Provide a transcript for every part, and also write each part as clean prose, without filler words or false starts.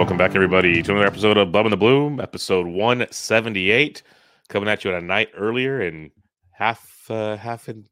welcome back, everybody, to another episode of Bub and the Bloom, episode 178, coming at you at a night earlier and half the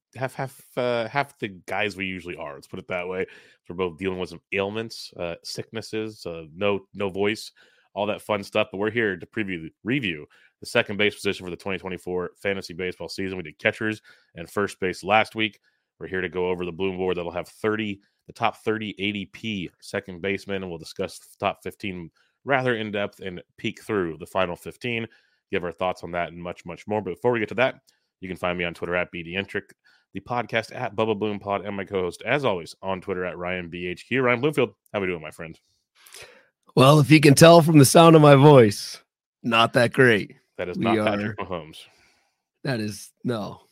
guys we usually are. Let's put it that way. We're both dealing with some ailments, sicknesses, no voice, all that fun stuff. But we're here to review the second base position for the 2024 fantasy baseball season. We did catchers and first base last week. We're here to go over the Bloom board that'll have the top 30 ADP second basemen, and we'll discuss the top 15 rather in depth and peek through the final 15, give our thoughts on that and much, much more. But before we get to that, you can find me on Twitter at BDentric, the podcast at Bubba Bloom Pod, and my co-host, as always, on Twitter at RyanBHQ. Ryan Bloomfield, how we doing, my friend? Well, if you can tell from the sound of my voice, not that great. That is not Patrick Mahomes. That is no.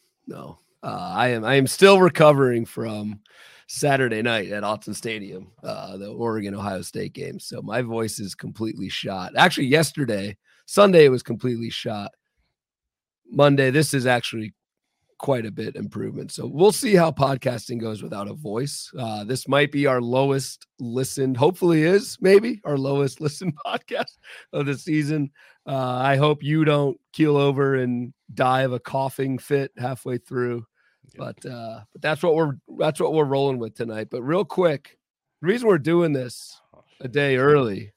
I am still recovering from Saturday night at Autzen Stadium, the Oregon-Ohio State game. So my voice is completely shot. Actually, Sunday, it was completely shot. Monday, this is actually quite a bit improvement. So we'll see how podcasting goes without a voice. This might be our lowest listened, hopefully is maybe our lowest listened podcast of the season. I hope you don't keel over and die of a coughing fit halfway through. But that's what we're rolling with tonight. But real quick, the reason we're doing this a day early,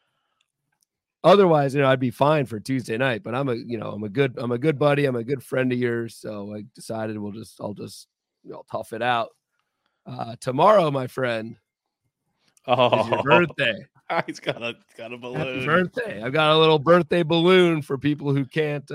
otherwise, I'd be fine for Tuesday night. But I'm a good buddy. I'm a good friend of yours. So I decided I'll just tough it out. Tomorrow, my friend, is your birthday. He's got a balloon. Happy birthday! I've got a little birthday balloon for people who can't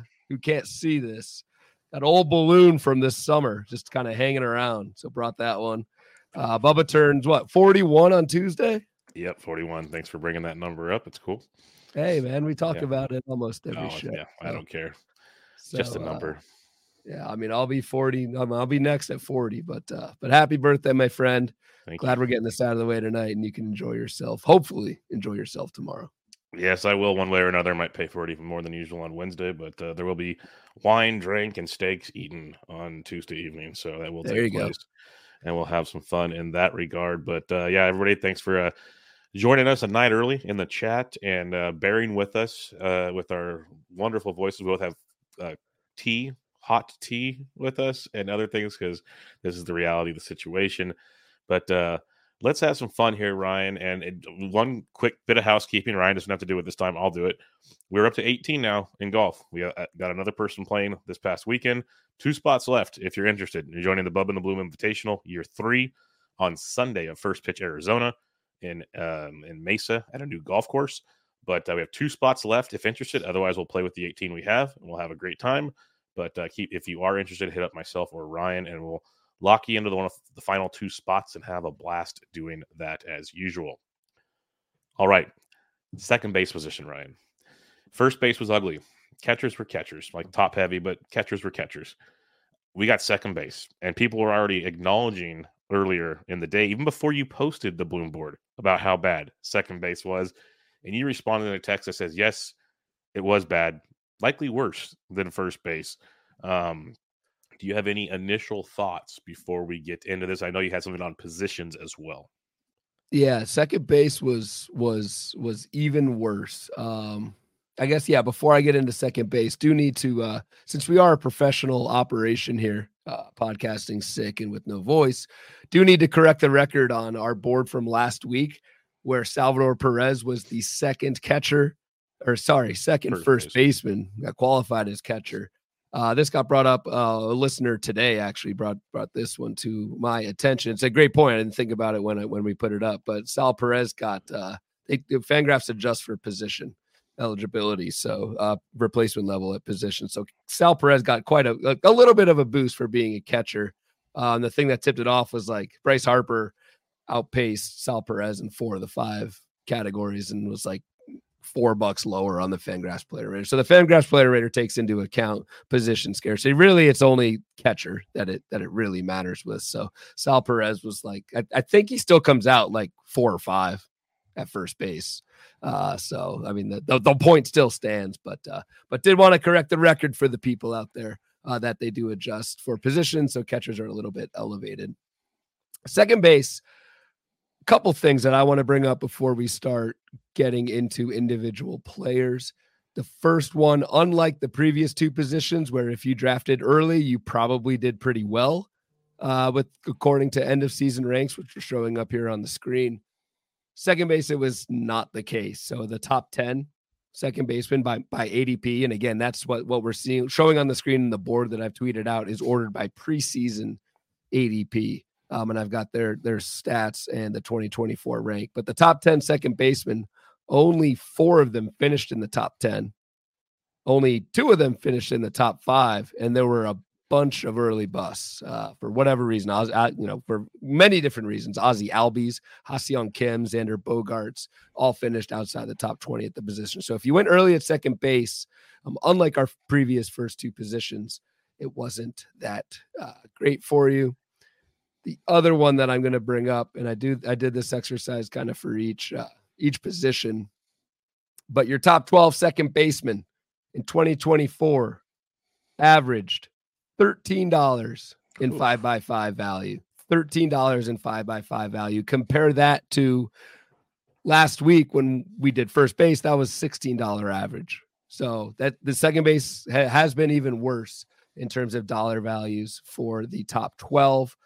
see this. That old balloon from this summer, just kind of hanging around. So brought that one. Bubba turns 41 on Tuesday? Yep, 41. Thanks for bringing that number up. It's cool. Hey, man, we talk about it almost every show. Yeah, I don't care. So, just a number. I'll be 40. I'll be next at 40. But happy birthday, my friend. Glad we're getting this out of the way tonight, and you can enjoy yourself. Hopefully, enjoy yourself tomorrow. Yes, I will one way or another. I might pay for it even more than usual on Wednesday, but there will be wine, drink, and steaks eaten on Tuesday evening. So that will take place. And we'll have some fun in that regard. But everybody, thanks for joining us a night early in the chat and bearing with us with our wonderful voices. We both have hot tea with us and other things because this is the reality of the situation. But let's have some fun here, Ryan. And one quick bit of housekeeping. Ryan doesn't have to do it this time. I'll do it. We're up to 18 now in golf. We got another person playing this past weekend. 2 spots left if you're interested. You're joining the Bub and the Bloom Invitational Year 3 on Sunday of First Pitch Arizona in Mesa at a new golf course. But we have 2 spots left if interested. Otherwise, we'll play with the 18 we have, and we'll have a great time. But if you are interested, hit up myself or Ryan, and we'll lock you into one of the final 2 spots and have a blast doing that as usual. All right. Second base position, Ryan. First base was ugly. Catchers were catchers, like top heavy, but catchers were catchers. We got second base, and people were already acknowledging earlier in the day, even before you posted the Bloom board, about how bad second base was. And you responded in a text that says, yes, it was bad, likely worse than first base. Do you have any initial thoughts before we get into this? I know you had something on positions as well. Yeah, second base was even worse. I guess, before I get into second base, do need to, since we are a professional operation here, podcasting sick and with no voice, do need to correct the record on our board from last week where Salvador Perez was the second first baseman that qualified as catcher. This got brought up. A listener today actually brought this one to my attention. It's a great point. I didn't think about it when we put it up, but Sal Perez got Fangraphs adjust for position eligibility, so replacement level at position. So Sal Perez got quite a little bit of a boost for being a catcher. The thing that tipped it off was like Bryce Harper outpaced Sal Perez in 4 of the 5 categories and was like $4 lower on the Fangraphs player rater. So the Fangraphs player rater takes into account position scarcity. Really, it's only catcher that it really matters with. So Sal Perez was like, I think he still comes out like 4 or 5 at first base. So I mean the point still stands, but did want to correct the record for the people out there that they do adjust for position, so catchers are a little bit elevated. Second base, a couple things that I want to bring up before we start getting into individual players. The first one, unlike the previous two positions, where if you drafted early, you probably did pretty well with according to end of season ranks, which are showing up here on the screen. Second base, it was not the case. So the top 10 second baseman by ADP. And again, that's what we're seeing showing on the screen in the board that I've tweeted out is ordered by preseason ADP. And I've got their stats and the 2024 rank. But the top 10 second baseman, only 4 of them finished in the top 10. Only 2 of them finished in the top 5. And there were a bunch of early busts for whatever reason. For many different reasons. Ozzie Albies, Ha-Seong Kim, Xander Bogaerts all finished outside the top 20 at the position. So if you went early at second base, unlike our previous first 2 positions, it wasn't that great for you. The other one that I'm going to bring up, and I did this exercise kind of for each position, but your top 12 second baseman in 2024 averaged $13 in 5x5 value. $13 in 5x5 value. Compare that to last week when we did first base, that was $16 average. So that the second base has been even worse in terms of dollar values for the top 12.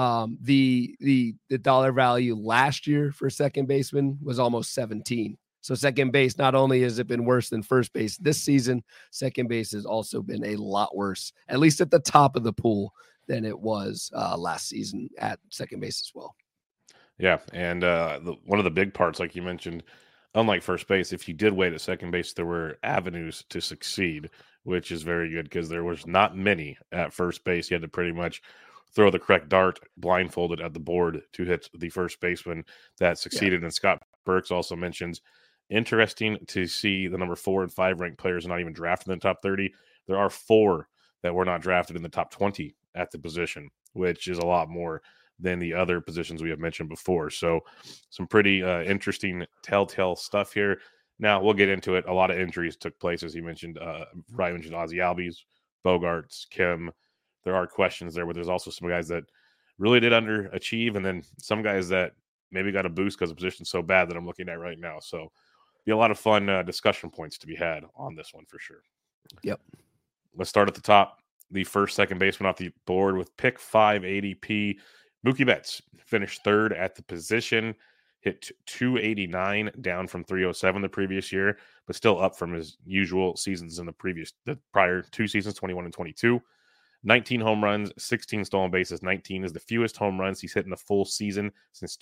The dollar value last year for second baseman was almost 17. So second base, not only has it been worse than first base this season, second base has also been a lot worse, at least at the top of the pool, than it was last season at second base as well. Yeah, and one of the big parts, like you mentioned, unlike first base, if you did wait at second base, there were avenues to succeed, which is very good because there was not many at first base. You had to pretty much throw the correct dart blindfolded at the board to hit the first baseman that succeeded. Yeah. And Scott Burks also mentions, interesting to see the number 4 and 5 ranked players not even drafted in the top 30. There are 4 that were not drafted in the top 20 at the position, which is a lot more than the other positions we have mentioned before. So some pretty interesting stuff here. Now we'll get into it. A lot of injuries took place, as you mentioned. Ryan mentioned Ozzie Albies, Bogaerts, Kim. There are questions there, but there's also some guys that really did underachieve, and then some guys that maybe got a boost because the position's so bad that I'm looking at right now. So be a lot of fun discussion points to be had on this one for sure. Yep. Let's start at the top. The first second baseman off the board with pick 5 ADP, Mookie Betts finished 3rd at the position, hit 289, down from 307 the previous year, but still up from his usual seasons in the prior 2 seasons, 21 and 22. 19 home runs, 16 stolen bases. 19 is the fewest home runs he's hit in a full season since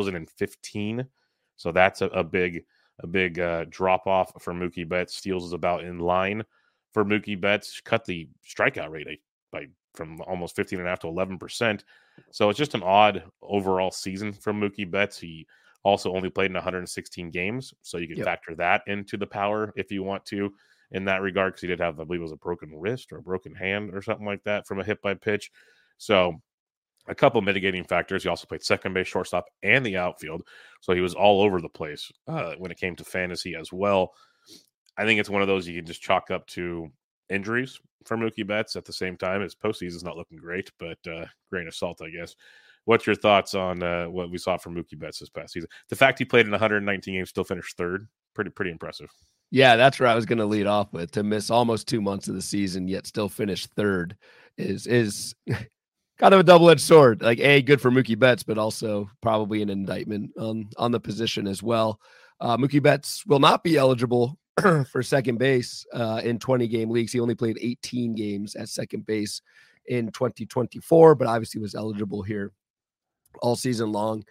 2015. So that's a big drop off for Mookie Betts. Steals is about in line for Mookie Betts. Cut the strikeout rate from almost 15.5 to 11%. So it's just an odd overall season from Mookie Betts. He also only played in 116 games, so you can factor that into the power if you want to in that regard, because he did have, I believe it was a broken wrist or a broken hand or something like that from a hit by pitch. So a couple mitigating factors. He also played second base, shortstop, and the outfield. So he was all over the place when it came to fantasy as well. I think it's one of those you can just chalk up to injuries for Mookie Betts. At the same time, his postseason's not looking great, but grain of salt, I guess. What's your thoughts on what we saw from Mookie Betts this past season? The fact he played in 119 games, still finished 3rd, pretty impressive. Yeah, that's where I was going to lead off with. To miss almost 2 months of the season, yet still finish 3rd is kind of a double-edged sword. Like, good for Mookie Betts, but also probably an indictment on the position as well. Mookie Betts will not be eligible for second base in 20-game leagues. He only played 18 games at second base in 2024, but obviously was eligible here all season long.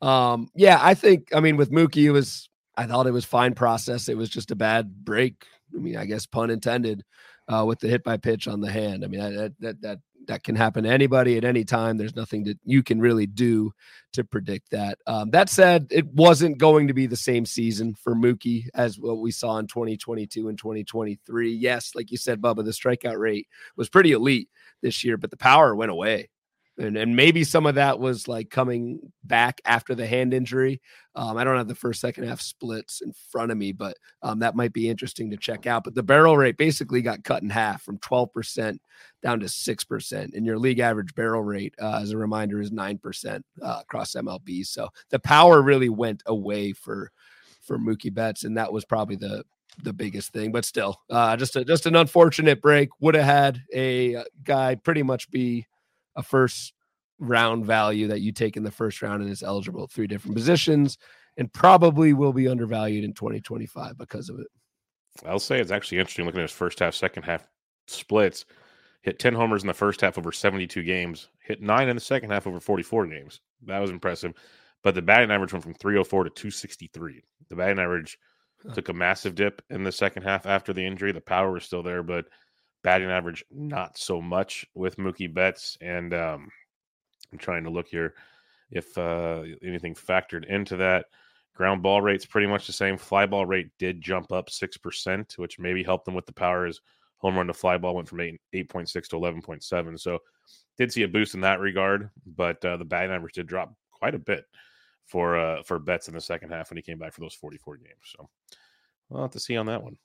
I think, with Mookie, I thought it was fine process. It was just a bad break. I guess pun intended, with the hit by pitch on the hand. That can happen to anybody at any time. There's nothing that you can really do to predict that. That said, it wasn't going to be the same season for Mookie as what we saw in 2022 and 2023. Yes, like you said, Bubba, the strikeout rate was pretty elite this year, but the power went away. And maybe some of that was like coming back after the hand injury. I don't have the first, second half splits in front of me, but that might be interesting to check out. But the barrel rate basically got cut in half from 12% down to 6%. And your league average barrel rate, as a reminder, is 9% across MLB. So the power really went away for for Mookie Betts, and that was probably the biggest thing. But still, just an unfortunate break. Would have had a guy pretty much be a first round value that you take in the first round and is eligible at 3 different positions, and probably will be undervalued in 2025 because of it. I'll say it's actually interesting looking at his first half, second half splits. Hit 10 homers in the first half over 72 games. Hit 9 in the second half over 44 games. That was impressive. But the batting average went from 304 to 263. The batting average took a massive dip in the second half after the injury. The power was still there, but batting average not so much with Mookie Betts. And I'm trying to look here if anything factored into that. Ground ball rate's pretty much the same. Fly ball rate did jump up 6%, which maybe helped them with the power as home run to fly ball went from 8.6 to 11.7. So did see a boost in that regard, but the batting average did drop quite a bit for Betts in the second half when he came back for those 44 games. So we'll have to see on that one.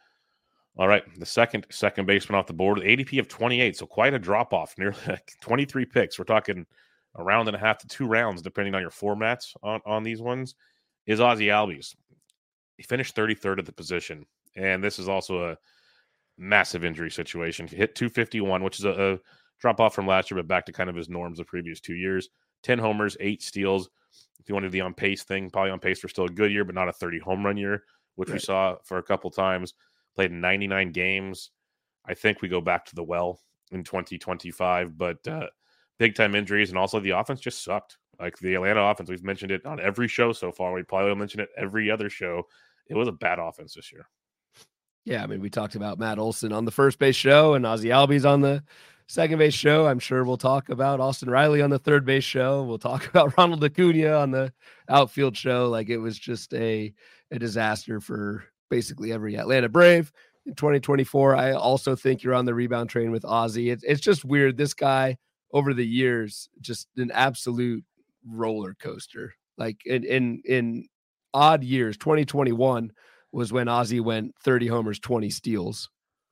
All right, the second baseman off the board, ADP of 28, so quite a drop-off, nearly 23 picks. We're talking a round and a half to 2 rounds, depending on your formats on these ones, is Ozzie Albies. He finished 33rd at the position, and this is also a massive injury situation. He hit 251, which is a drop-off from last year, but back to kind of his norms the previous 2 years. 10 homers, 8 steals. If you wanted the on-pace thing, probably on pace for still a good year, but not a 30-home run year, which we saw for a couple times. Played 99 games. I think we go back to the well in 2025, but big-time injuries, and also the offense just sucked. Like the Atlanta offense, we've mentioned it on every show so far. We probably will mention it every other show. It was a bad offense this year. Yeah, I mean, we talked about Matt Olson on the first base show and Ozzie Albies on the second base show. I'm sure we'll talk about Austin Riley on the third base show. We'll talk about Ronald Acuna on the outfield show. Like, it was just a disaster for basically every Atlanta Brave in 2024. I also think you're on the rebound train with Ozzie. It's just weird. This guy over the years, just an absolute roller coaster. Like in odd years, 2021 was when Ozzie went 30 homers, 20 steals.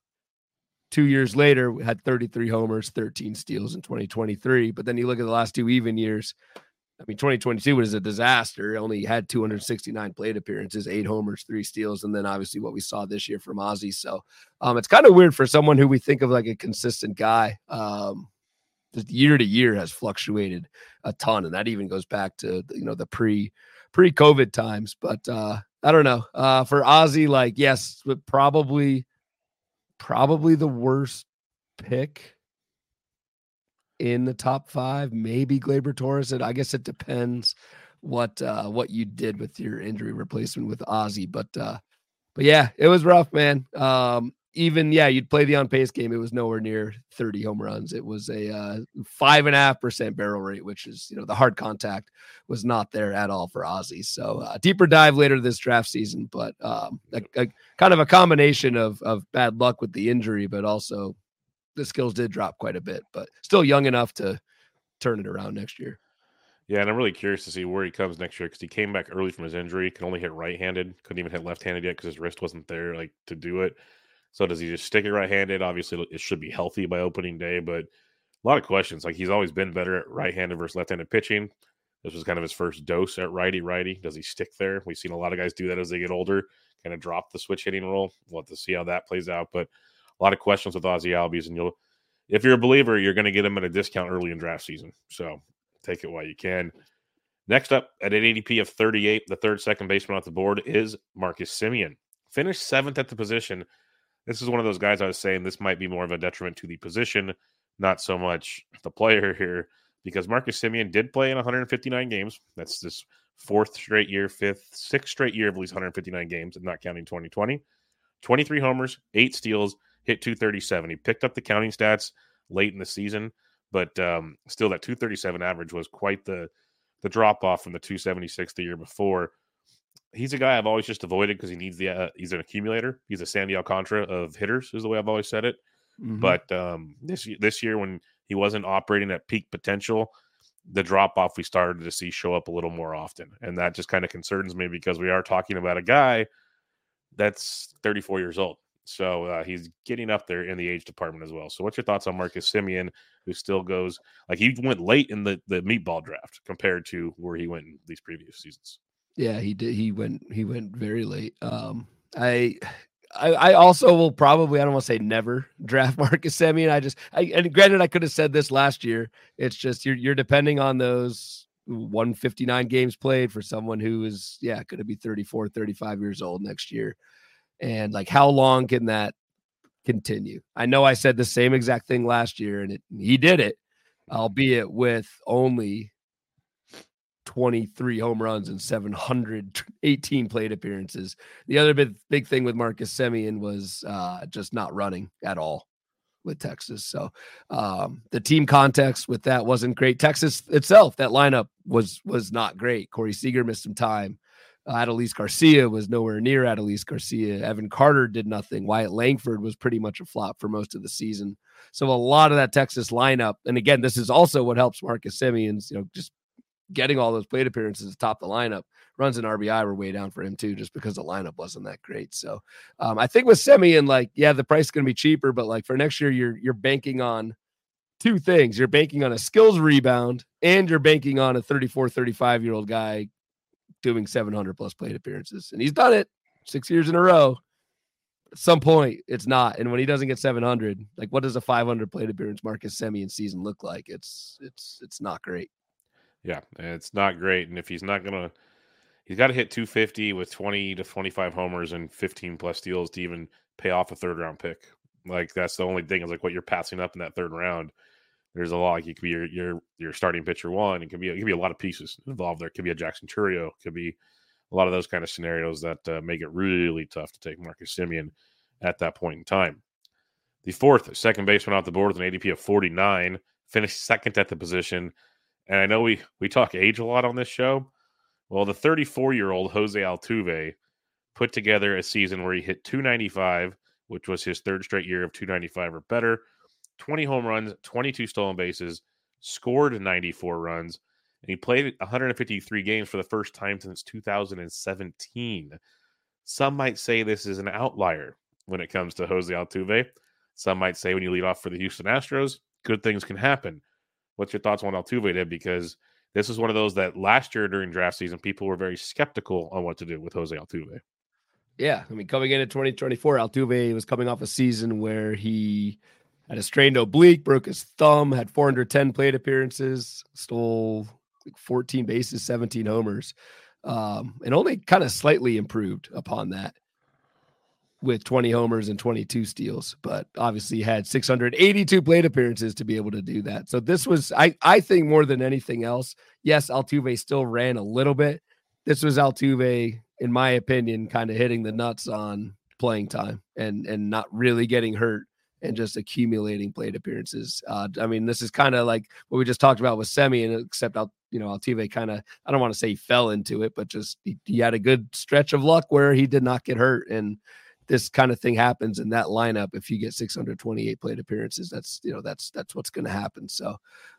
2 years later, we had 33 homers, 13 steals in 2023. But then you look at the last 2 even years. I mean, 2022 was a disaster. It only had 269 plate appearances, 8 homers, 3 steals, and then obviously what we saw this year from Ozzie. So it's kind of weird for someone who we think of like a consistent guy. Just year to year has fluctuated a ton, and that even goes back to the pre-COVID times. But I don't know. For Ozzie, like, yes, but probably the worst pick in the top 5, maybe Gleyber Torres. I guess it depends what you did with your injury replacement with Ozzie, but yeah, it was rough, man. You'd play the on pace game. It was nowhere near 30 home runs. It was a 5.5% barrel rate, which is, the hard contact was not there at all for Ozzie. So deeper dive later this draft season, but a kind of a combination of bad luck with the injury, but also the skills did drop quite a bit, but still young enough to turn it around next year. Yeah, and I'm really curious to see where he comes next year because he came back early from his injury, could only hit right-handed, couldn't even hit left-handed yet because his wrist wasn't there to do it. So does he just stick it right-handed? Obviously, it should be healthy by opening day, but a lot of questions. Like, he's always been better at right-handed versus left-handed pitching. This was kind of his first dose at righty-righty. Does he stick there? We've seen a lot of guys do that as they get older, kind of drop the switch hitting role. We'll have to see how that plays out, but a lot of questions with Ozzie Albies, and if you're a believer, you're going to get him at a discount early in draft season. So take it while you can. Next up, at an ADP of 38, the third second baseman off the board is Marcus Semien. Finished 7th at the position. This is one of those guys I was saying this might be more of a detriment to the position, not so much the player here, because Marcus Semien did play in 159 games. That's this 6th straight year of at least 159 games, not counting 2020. 23 homers, 8 steals, hit 237. He picked up the counting stats late in the season, but still that 237 average was quite the drop-off from the 276 the year before. He's a guy I've always just avoided because he needs he's an accumulator. He's a Sandy Alcantara of hitters, is the way I've always said it. Mm-hmm. But this year, when he wasn't operating at peak potential, the drop-off we started to see show up a little more often. And that just kind of concerns me because we are talking about a guy that's 34 years old. So he's getting up there in the age department as well. So what's your thoughts on Marcus Semien, who still goes, like, he went late in the meatball draft compared to where he went in these previous seasons? Yeah, he did. He went very late. I also will probably, I don't want to say never draft Marcus Semien. And granted, I could have said this last year. It's just you're depending on those 159 games played for someone who is going to be 34, 35 years old next year. And like, how long can that continue? I know I said the same exact thing last year, and he did it, albeit with only 23 home runs and 718 plate appearances. The other big thing with Marcus Semien was just not running at all with Texas. So the team context with that wasn't great. Texas itself, that lineup was not great. Corey Seager missed some time. Adolis Garcia was nowhere near Adolis Garcia. Evan Carter did nothing. Wyatt Langford was pretty much a flop for most of the season. So a lot of that Texas lineup, and again, this is also what helps Marcus Semien's, just getting all those plate appearances atop the lineup. Runs and RBI were way down for him too, just because the lineup wasn't that great. So I think with Semien, the price is going to be cheaper, but for next year, you're banking on two things. You're banking on a skills rebound, and you're banking on a 34, 35-year-old guy doing 700 plus plate appearances. And he's done it 6 years in a row. At some point, it's not. And when he doesn't get 700, what does a 500 plate appearance Marcus Semien season look like? It's not great. Yeah, it's not great. And if he's not going to, he's got to hit 250 with 20 to 25 homers and 15 plus steals to even pay off a third round pick. That's the only thing is what you're passing up in that third round. There's a lot. It could be your starting pitcher one. It could be a lot of pieces involved there. It could be a Jackson Chourio. It could be a lot of those kind of scenarios that make it really tough to take Marcus Semien at that point in time. The fourth second baseman off the board with an ADP of 49, finished second at the position. And I know we talk age a lot on this show. Well, the 34-year-old Jose Altuve put together a season where he hit 295, which was his third straight year of 295 or better, 20 home runs, 22 stolen bases, scored 94 runs, and he played 153 games for the first time since 2017. Some might say this is an outlier when it comes to Jose Altuve. Some might say when you lead off for the Houston Astros, good things can happen. What's your thoughts on what Altuve did? Because this is one of those that last year during draft season, people were very skeptical on what to do with Jose Altuve. Yeah, coming into 2024, Altuve was coming off a season where he had a strained oblique, broke his thumb, had 410 plate appearances, stole 14 bases, 17 homers, and only kind of slightly improved upon that with 20 homers and 22 steals, but obviously had 682 plate appearances to be able to do that. So this was, I think more than anything else, yes, Altuve still ran a little bit. This was Altuve, in my opinion, kind of hitting the nuts on playing time and not really getting hurt and just accumulating plate appearances. This is kind of like what we just talked about with Semien, except Altuve kind of, I don't want to say he fell into it, but just he had a good stretch of luck where he did not get hurt. And this kind of thing happens in that lineup. If you get 628 plate appearances, that's what's going to happen. So,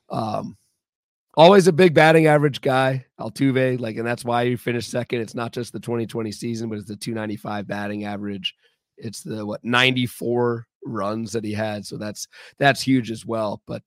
always a big batting average guy, Altuve, and that's why he finished second. It's not just the 2020 season, but it's the 295 batting average. It's the 94 runs that he had. So that's huge as well. But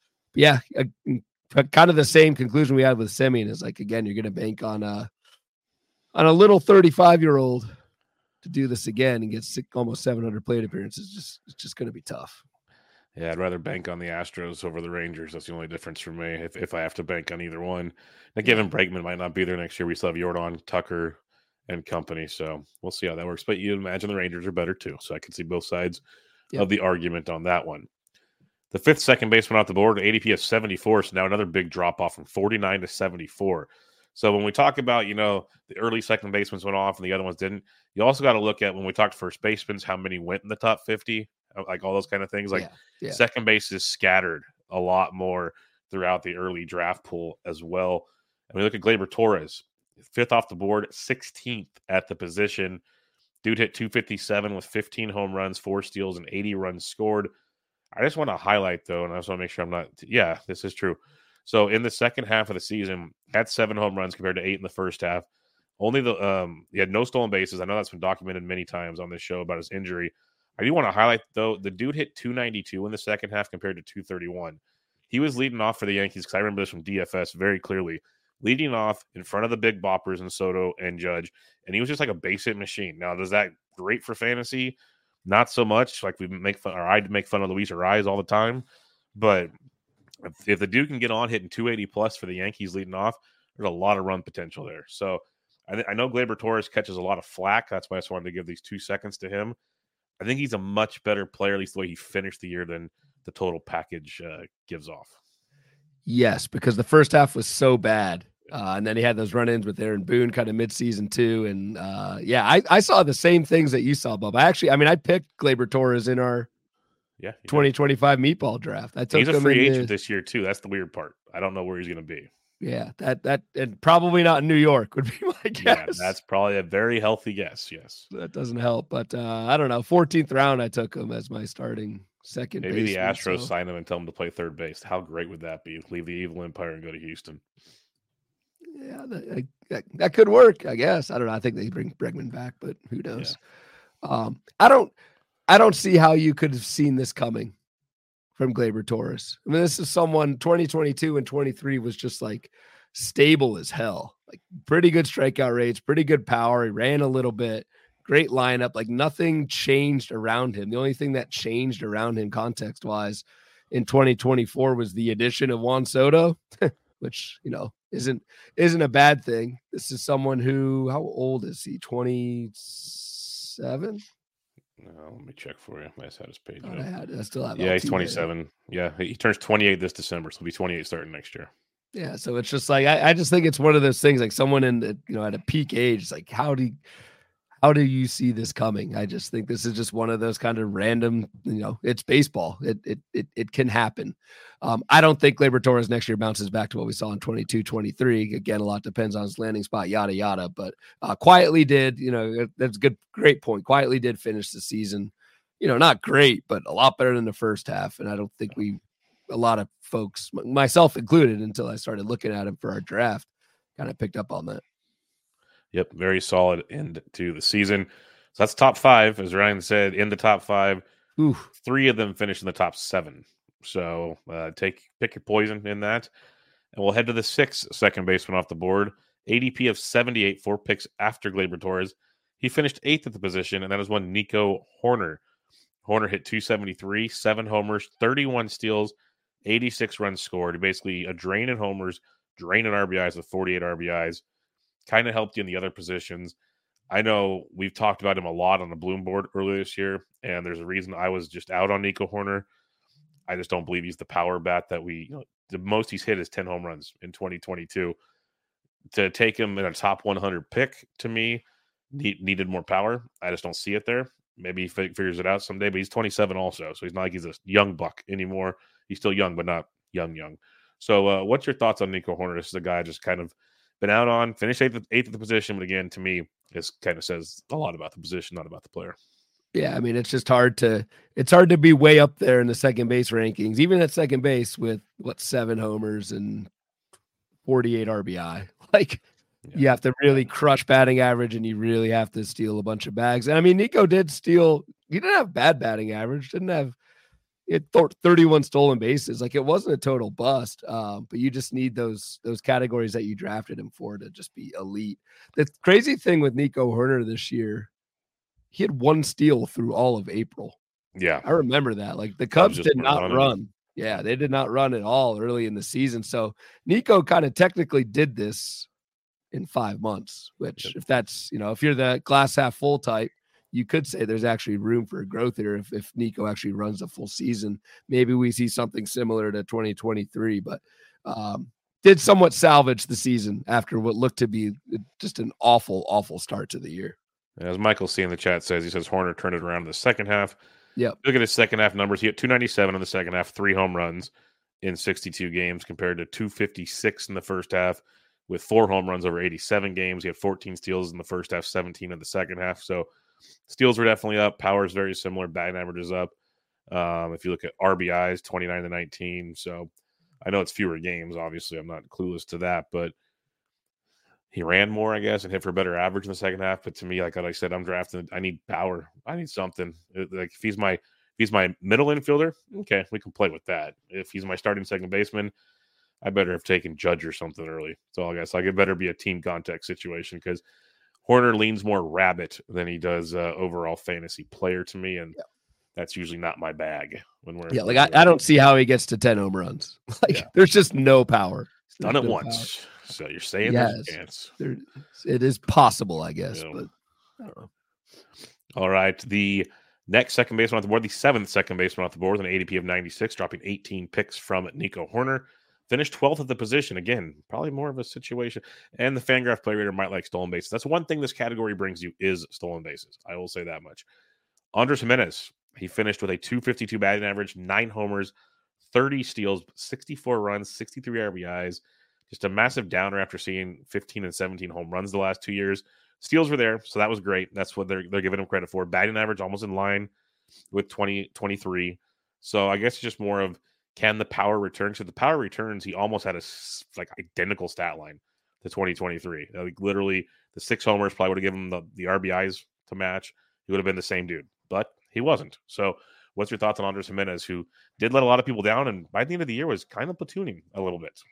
kind of the same conclusion we had with Semien is again, you're going to bank on a little 35-year-old to do this again and get almost 700 plate appearances. It's just going to be tough. Yeah, I'd rather bank on the Astros over the Rangers. That's the only difference for me if I have to bank on either one. Now, given Bregman might not be there next year, we still have Yordan, Tucker, and company. So we'll see how that works. But you imagine the Rangers are better too. So I can see both sides of the argument on that one. The fifth second baseman off the board, ADP of 74. So now another big drop off from 49 to 74. So when we talk about, the early second basemen went off and the other ones didn't, you also got to look at when we talked first basemen, how many went in the top 50, all those kind of things. Second base is scattered a lot more throughout the early draft pool as well. And we look at Gleyber Torres, fifth off the board, 16th at the position. Dude hit 257 with 15 home runs, 4 steals, and 80 runs scored. I just want to highlight, though, and I just want to make sure this is true. So in the second half of the season, had 7 home runs compared to 8 in the first half. Only he had no stolen bases. I know that's been documented many times on this show about his injury. I do want to highlight, though, the dude hit 292 in the second half compared to 231. He was leading off for the Yankees because I remember this from DFS very clearly. leading off in front of the big boppers and Soto and Judge, and he was just like a base hit machine. Now, does that great for fantasy? Not so much. Like we make fun, or I make fun of Luis Ariz all the time, but if the dude can get on hitting 280 plus for the Yankees leading off, there's a lot of run potential there. So I know Gleyber Torres catches a lot of flack. That's why I just wanted to give these 2 seconds to him. I think he's a much better player, at least the way he finished the year, than the total package gives off. Yes, because the first half was so bad. And then he had those run-ins with Aaron Boone kind of mid-season too. And I saw the same things that you saw, Bub. I picked Gleyber Torres in our 2025 meatball draft. He's a free agent this year too. That's the weird part. I don't know where he's going to be. Yeah, that and probably not in New York would be my guess. Yeah, that's probably a very healthy guess. Yes, that doesn't help. But I don't know. 14th round, I took him as my starting second. Maybe the Astros sign him and tell him to play third base. How great would that be? Leave the evil empire and go to Houston. Yeah, that could work. I guess. I don't know. I think they bring Bregman back, but who knows? Yeah. I don't see how you could have seen this coming from Gleyber Torres. I mean, this is someone 2022 and 23 was just like stable as hell, like pretty good strikeout rates, pretty good power. He ran a little bit, great lineup, like nothing changed around him. The only thing that changed around him context wise in 2024 was the addition of Juan Soto, which, isn't a bad thing. This is someone who, how old is he? 27? Let me check for you. I just had his page. I still have. Yeah, he's 27. Yeah, he turns 28 this December, so he'll be 28 starting next year. Yeah, so it's just like I just think it's one of those things. Like someone in the, at a peak age, it's like how do you see this coming? I just think this is just one of those kind of random. It's baseball. It can happen. I don't think Gleyber Torres next year bounces back to what we saw in 22-23. Again, a lot depends on his landing spot, yada yada. But quietly did, that's a great point. Quietly did finish the season, not great, but a lot better than the first half. And I don't think a lot of folks, myself included, until I started looking at him for our draft, kind of picked up on that. Yep, very solid end to the season. So that's top 5, as Ryan said, in the top 5. Oof. 3 of them finished in the top 7. So pick your poison in that. And we'll head to the 6th second baseman off the board. ADP of 78, 4 picks after Gleyber Torres. He finished 8th at the position, and that is one Nico Hoerner. Hoerner hit 273, 7 homers, 31 steals, 86 runs scored. Basically a drain in homers, drain in RBIs with 48 RBIs. Kind of helped you in the other positions. I know we've talked about him a lot on the Bloom board earlier this year, and there's a reason I was just out on Nico Hoerner. I just don't believe he's the power bat that the most he's hit is 10 home runs in 2022. To take him in a top 100 pick, to me, needed more power. I just don't see it there. Maybe he figures it out someday, but he's 27 also, so he's not like he's a young buck anymore. He's still young, but not young. So what's your thoughts on Nico Hoerner? This is a guy just kind of been out on, finished eighth at the position, but again, to me, this kind of says a lot about the position, not about the player. Yeah, I mean, it's just hard to be way up there in the second base rankings, even at second base with 7 homers and 48 RBI. Like, you have to really crush batting average, and you really have to steal a bunch of bags. And I mean, Nico did steal. He didn't have bad batting average. He had 31 stolen bases. Like, it wasn't a total bust. But you just need those categories that you drafted him for to just be elite. The crazy thing with Nico Hoerner this year, he had 1 steal through all of April. Yeah, I remember that. Like, the Cubs did not run. Yeah, they did not run at all early in the season. So Nico kind of technically did this in 5 months, which if that's, if you're the glass half full type, you could say there's actually room for growth here if Nico actually runs a full season. Maybe we see something similar to 2023, but did somewhat salvage the season after what looked to be just an awful, awful start to the year. As Michael C in the chat says, he says Hoerner turned it around in the second half. Yep. Look at his second half numbers. He hit 297 in the second half, 3 home runs in 62 games compared to 256 in the first half with 4 home runs over 87 games. He had 14 steals in the first half, 17 in the second half. So steals were definitely up. Power is very similar. Batting average is up. If you look at RBIs, 29 to 19. So I know it's fewer games. Obviously, I'm not clueless to that, but he ran more, I guess, and hit for a better average in the second half. But to me, like I said, I'm drafting. I need power. I need something. Like if he's my middle infielder, okay, we can play with that. If he's my starting second baseman, I better have taken Judge or something early. So I guess it better be a team context situation because Hoerner leans more rabbit than he does overall fantasy player to me, and that's usually not my bag when we're I don't see how he gets to 10 home runs. There's just no power. Done it once. Power. So you're saying there's a chance. It is possible, I guess, but I don't know. All right. The next second baseman off the board, the 7th second baseman off the board with an ADP of 96, dropping 18 picks from Nico Hoerner. Finished 12th at the position. Again, probably more of a situation. And the Fangraph Play Rater might like stolen bases. That's one thing this category brings you is stolen bases. I will say that much. Andres Gimenez, he finished with a 252 batting average, 9 homers, 30 steals, 64 runs, 63 RBIs. Just a massive downer after seeing 15 and 17 home runs the last 2 years. Steals were there, so that was great. That's what they're giving him credit for. Batting average almost in line with 2023. So I guess it's just more of, can the power return? So the power returns, he almost had a identical stat line to 2023. Literally, the 6 homers probably would have given him the RBIs to match. He would have been the same dude, but he wasn't. So what's your thoughts on Andres Gimenez, who did let a lot of people down and by the end of the year was kind of platooning a little bit?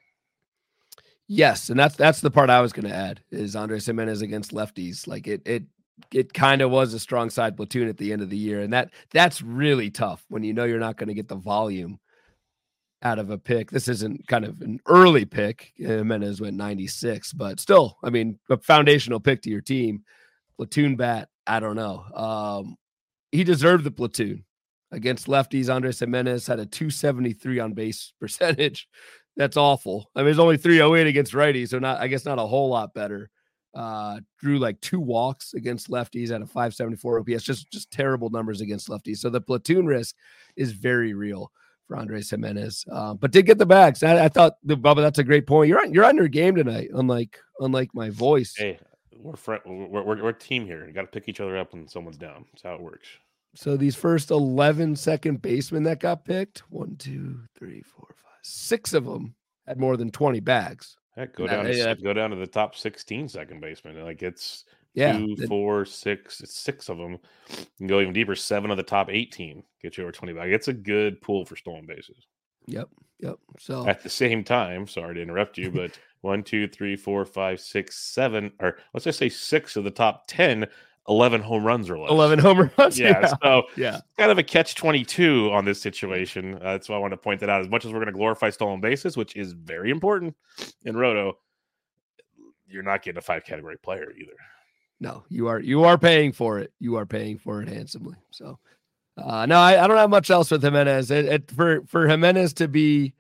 Yes, and that's the part I was going to add is Andres Gimenez against lefties. Like it kind of was a strong side platoon at the end of the year, and that's really tough when you know you're not going to get the volume out of a pick. This isn't kind of an early pick. Gimenez went 96, but still, I mean, a foundational pick to your team. Platoon bat, I don't know. He deserved the platoon against lefties. Andres Gimenez had a 273 on base percentage. That's awful. I mean, it's only 308 against righties, so not a whole lot better. Drew like 2 walks against lefties at a 574 OPS, just terrible numbers against lefties. So the platoon risk is very real for Andres Gimenez, but did get the bags. I thought, Bubba, that's a great point. You're on your game tonight, unlike my voice. Hey, we're a team here. You got to pick each other up when someone's down. That's how it works. So these first 11 second basemen that got picked, 1, 2, 3, 4, 5, 6 of them had more than 20 bags. Heck, go down to the top 16 second baseman. Like it's 2, 4, 6. It's 6 of them. You can go even deeper. 7 of the top 18 get you over 20 bags. It's a good pool for stolen bases. Yep. So at the same time, sorry to interrupt you, but 1, 2, 3, 4, 5, 6, 7, or let's just say 6 of the top 10. 11 home runs or less. 11 home runs. Yeah. So kind of a catch-22 on this situation. That's why I want to point that out. As much as we're going to glorify stolen bases, which is very important in Roto, you're not getting a 5-category player either. No, you are paying for it. You are paying for it handsomely. So no, I don't have much else with Gimenez. For Gimenez to be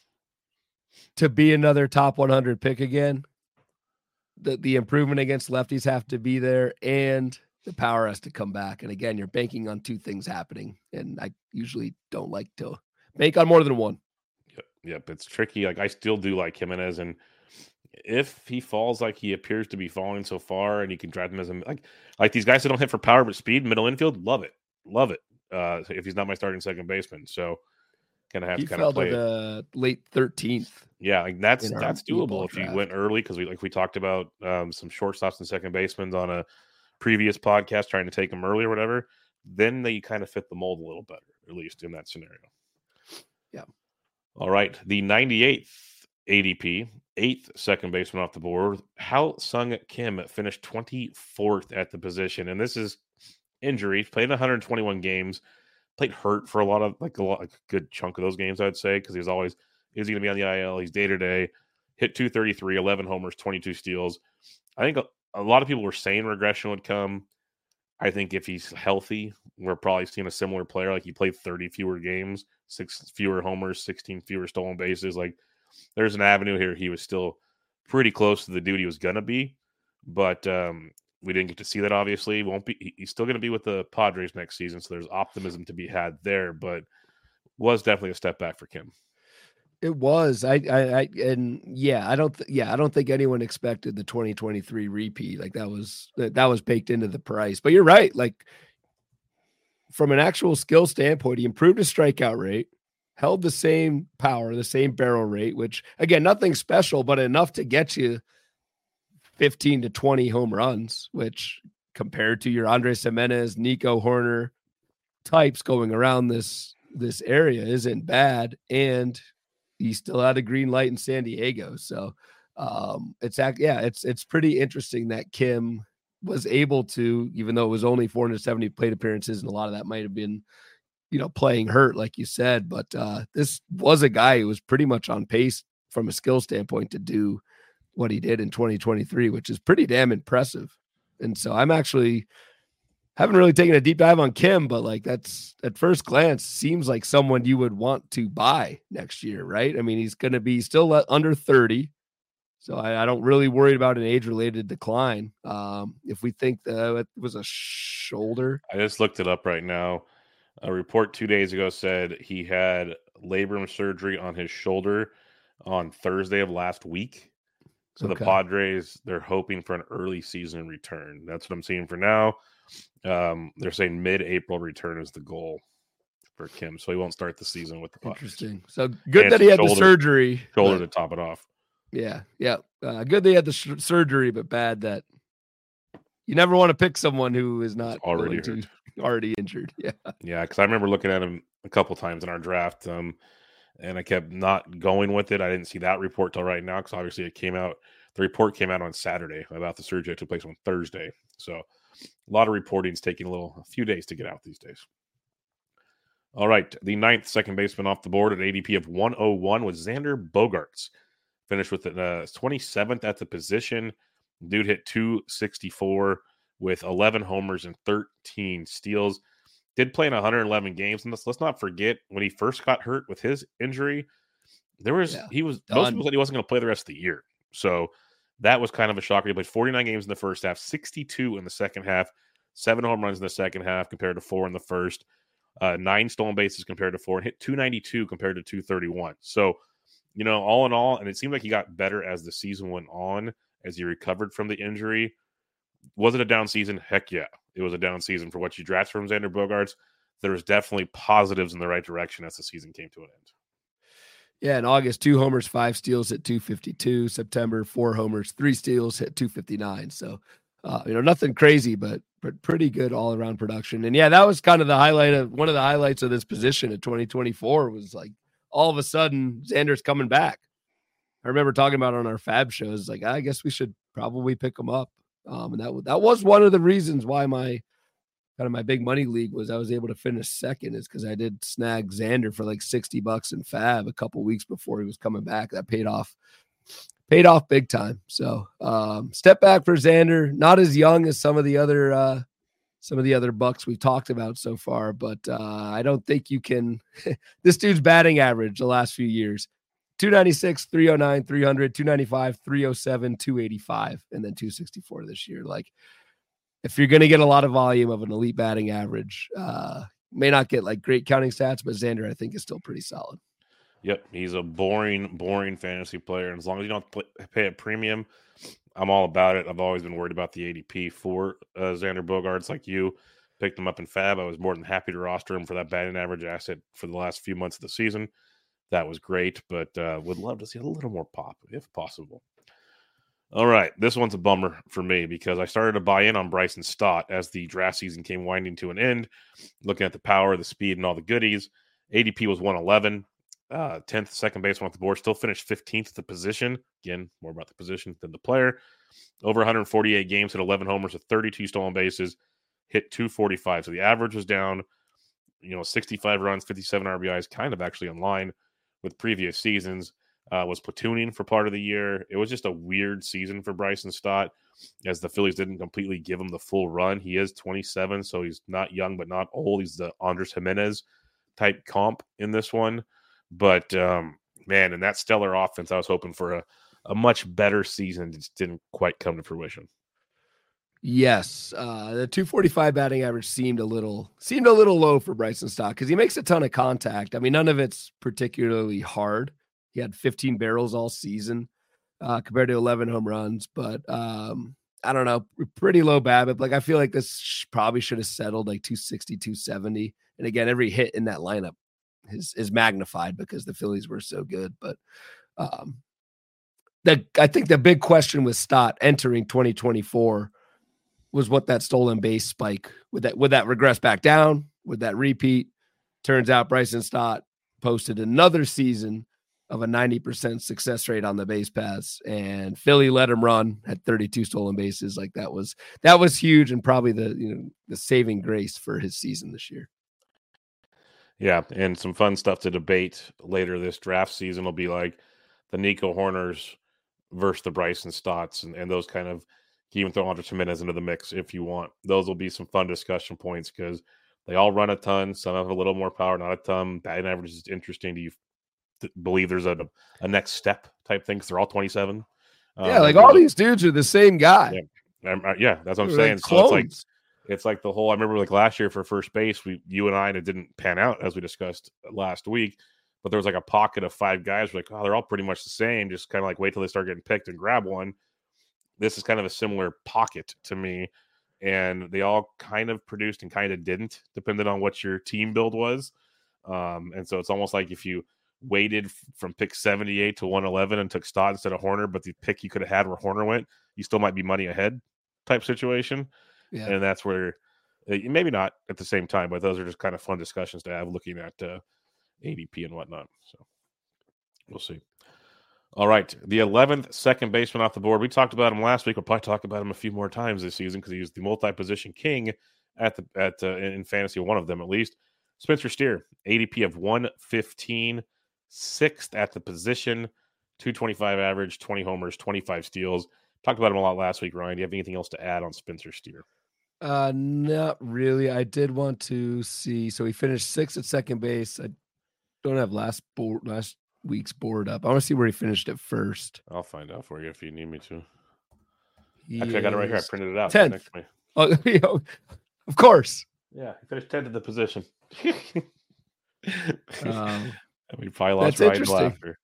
another top 100 pick again, the improvement against lefties have to be there and the power has to come back. And again, you're banking on 2 things happening. And I usually don't like to bank on more than one. Yep. It's tricky. Like I still do like Gimenez. And if he falls like he appears to be falling so far and you can draft him as like these guys that don't hit for power but speed, middle infield, love it. If he's not my starting second baseman. So kind of have to kind of play it. Late 13th. Yeah, like that's doable if you went early because we talked about some shortstops and second basemen on a previous podcast trying to take them early or whatever. Then they kind of fit the mold a little better, at least in that scenario. Yeah. All right, the 98th ADP, 8th second baseman off the board, Ha-Seong Kim finished 24th at the position, and this is injury. Played 121 games, played hurt for a good chunk of those games, I'd say, because is he going to be on the IL? He's day-to-day. Hit 233, 11 homers, 22 steals. I think a lot of people were saying regression would come. I think if he's healthy, we're probably seeing a similar player. Like he played 30 fewer games, 6 fewer homers, 16 fewer stolen bases. Like there's an avenue here. He was still pretty close to the dude he was going to be. But we didn't get to see that, obviously. He's still going to be with the Padres next season, so there's optimism to be had there. But was definitely a step back for Kim. It was. I don't think anyone expected the 2023 repeat. Like that was baked into the price. But you're right. Like from an actual skill standpoint, he improved his strikeout rate, held the same power, the same barrel rate, which again, nothing special, but enough to get you 15 to 20 home runs, which compared to your Andres Gimenez, Nico Hoerner types going around this area isn't bad. And he still had a green light in San Diego. So it's pretty interesting that Kim was able to, even though it was only 470 plate appearances, and a lot of that might have been, playing hurt, like you said, but this was a guy who was pretty much on pace from a skill standpoint to do what he did in 2023, which is pretty damn impressive. And so I'm actually haven't really taken a deep dive on Kim, but like that's at first glance seems like someone you would want to buy next year, right? I mean, he's going to be still under 30. So I don't really worry about an age-related decline. If we think that it was a shoulder. I just looked it up right now. A report 2 days ago said he had labrum surgery on his shoulder on Thursday of last week. So the Padres, they're hoping for an early season return. That's what I'm seeing for now. They're saying mid-April return is the goal for Kim. So he won't start the season with the Padres. Interesting. So good that he had the surgery. Shoulder to top it off. Yeah. Good they had the surgery, but bad that you never want to pick someone who is not already injured. Yeah, because I remember looking at him a couple times in our draft, and I kept not going with it. I didn't see that report till right now because obviously the report came out on Saturday about the surgery that took place on Thursday. So a lot of reporting is taking a few days to get out these days. All right, the 9th second baseman off the board at ADP of 101 was Xander Bogaerts. Finished with 27th at the position. Dude hit 264 with 11 homers and 13 steals. Did play in 111 games. And let's not forget, when he first got hurt with his injury, most people said he wasn't going to play the rest of the year. So that was kind of a shocker. He played 49 games in the first half, 62 in the second half, 7 home runs in the second half compared to 4 in the first, 9 stolen bases compared to 4, and hit 292 compared to 231. So, all in all, and it seemed like he got better as the season went on, as he recovered from the injury. Was it a down season? Heck yeah. It was a down season for what you drafted from Xander Bogaerts. There was definitely positives in the right direction as the season came to an end. Yeah, in August, 2 homers, 5 steals at 252. September, 4 homers, 3 steals hit 259. So, nothing crazy, but pretty good all-around production. And yeah, that was kind of one of the highlights of this position in 2024 was like, all of a sudden, Xander's coming back. I remember talking about it on our Fab shows, like, I guess we should probably pick him up. And that was one of the reasons why my big money league was I was able to finish second, is because I did snag Xander for like $60 in Fab a couple weeks before he was coming back. That paid off big time. So step back for Xander, not as young as some of the other bucks we've talked about so far, but I don't think you can. This dude's batting average the last few years, 296, 309, 300, 295, 307, 285, and then 264 this year. Like, if you're going to get a lot of volume of an elite batting average, may not get like great counting stats, but Xander, I think, is still pretty solid. Yep. He's a boring fantasy player. And as long as you don't pay a premium, I'm all about it. I've always been worried about the ADP for Xander Bogaerts. Like you, picked him up in Fab. I was more than happy to roster him for that batting average asset for the last few months of the season. That was great, but would love to see a little more pop if possible. All right, this one's a bummer for me because I started to buy in on Bryson Stott as the draft season came winding to an end. Looking at the power, the speed, and all the goodies, ADP was 111. 10th second baseman off the board, still finished 15th at the position. Again, more about the position than the player. Over 148 games, hit 11 homers with 32 stolen bases, hit 245. So the average was down, 65 runs, 57 RBIs, kind of actually in line with previous seasons. Was platooning for part of the year. It was just a weird season for Bryson Stott as the Phillies didn't completely give him the full run. He is 27, so he's not young but not old. He's the Andres Jimenez type comp in this one. But, man, in that stellar offense, I was hoping for a much better season. It just didn't quite come to fruition. Yes. The 245 batting average seemed a little low for Bryson Stott because he makes a ton of contact. I mean, none of it's particularly hard. He had 15 barrels all season compared to 11 home runs. But I don't know, pretty low BABIP. Like, I feel like this probably should have settled like 260, 270. And again, every hit in that lineup is magnified because the Phillies were so good. But I think the big question with Stott entering 2024 was what that stolen base spike would that regress back down? Would that repeat? Turns out Bryson Stott posted another season of a 90% success rate on the base paths, and Philly let him run, had 32 stolen bases. Like that was huge, and probably the saving grace for his season this year. Yeah, and some fun stuff to debate later this draft season will be like the Nico Horners versus the Bryson Stotts, and those kind of, you even throw Andres Gimenez into the mix if you want. Those will be some fun discussion points because they all run a ton. Some have a little more power, not a ton. Batting average is interesting. Do you believe there's a next step type thing because they're all 27? Yeah, like all these dudes are the same guy. Yeah, that's what I'm saying. So it's like the whole, I remember like last year for first base, you and I, and it didn't pan out as we discussed last week, but there was like a pocket of 5 guys. We're like, oh, they're all pretty much the same. Just kind of like wait till they start getting picked and grab one. This is kind of a similar pocket to me. And they all kind of produced and kind of didn't, depending on what your team build was. And so it's almost like if you waited from pick 78 to 111 and took Stott instead of Horner, but the pick you could have had where Horner went, you still might be money ahead type situation. Yeah. And that's where, maybe not at the same time, but those are just kind of fun discussions to have looking at ADP and whatnot. So we'll see. All right, the 11th second baseman off the board. We talked about him last week. We'll probably talk about him a few more times this season because he was the multi-position king in fantasy, one of them at least. Spencer Steer, ADP of 115, 6th at the position, 225 average, 20 homers, 25 steals. Talked about him a lot last week, Ryan. Do you have anything else to add on Spencer Steer? Not really. I did want to see. So he finished 6th at second base. I don't have last week's board up. I want to see where he finished at first. I'll find out for you if you need me to. Actually, I got it right here. I printed it out. 10th. Next to me. Oh, of course. Yeah, he finished 10th at the position. We probably lost Ryan's laughter.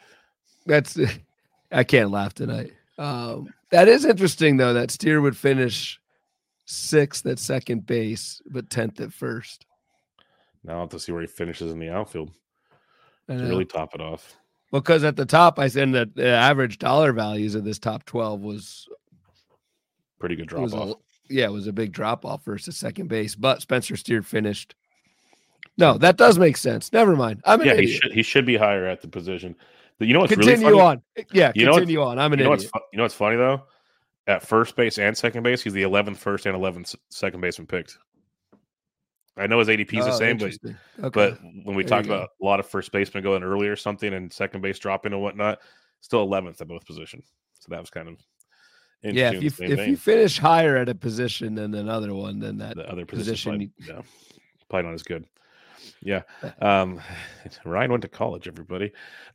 I can't laugh tonight. That is interesting, though, that Steer would finish 6th at second base, but 10th at first. Now I'll have to see where he finishes in the outfield to really top it off. Because at the top, I said that the average dollar values of this top 12 was pretty good drop off. It was a big drop off versus second base, but Spencer Steer finished. No, that does make sense. Never mind. I'm an idiot. He should be higher at the position. You know what's continue really funny? On. Yeah, continue on. I'm an idiot. You know what's funny though? At first base and second base, he's the 11th first and 11th second baseman picked. I know his ADP is the same, but when we talked about a lot of first basemen going early or something and second base dropping and whatnot, still 11th at both positions. So that was kind of interesting. If you finish higher at a position than another one, then that the other position probably not as good. Yeah. Ryan went to college, everybody.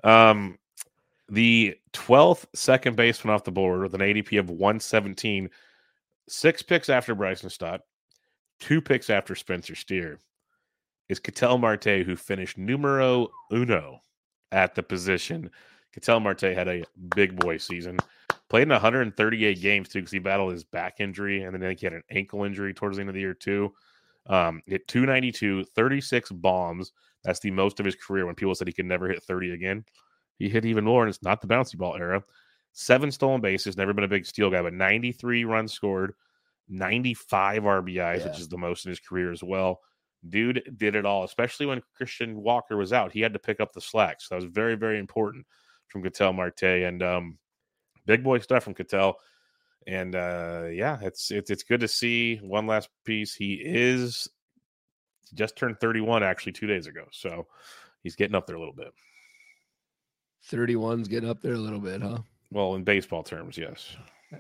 The 12th second baseman off the board with an ADP of 117, 6 picks after Bryson Stott, 2 picks after Spencer Steer, is Ketel Marte, who finished numero uno at the position. Ketel Marte had a big boy season. Played in 138 games, too, because he battled his back injury, and then I think he had an ankle injury towards the end of the year, too. Hit 292, 36 bombs. That's the most of his career when people said he could never hit 30 again. He hit even more, and it's not the bouncy ball era. 7 stolen bases, never been a big steal guy, but 93 runs scored, 95 RBIs, which is the most in his career as well. Dude did it all, especially when Christian Walker was out. He had to pick up the slack, so that was very, very important from Ketel Marte, and big boy stuff from Ketel. And it's good to see. One last piece. He just turned 31 actually 2 days ago, so he's getting up there a little bit. 31's getting up there a little bit, huh? Well, in baseball terms, yes.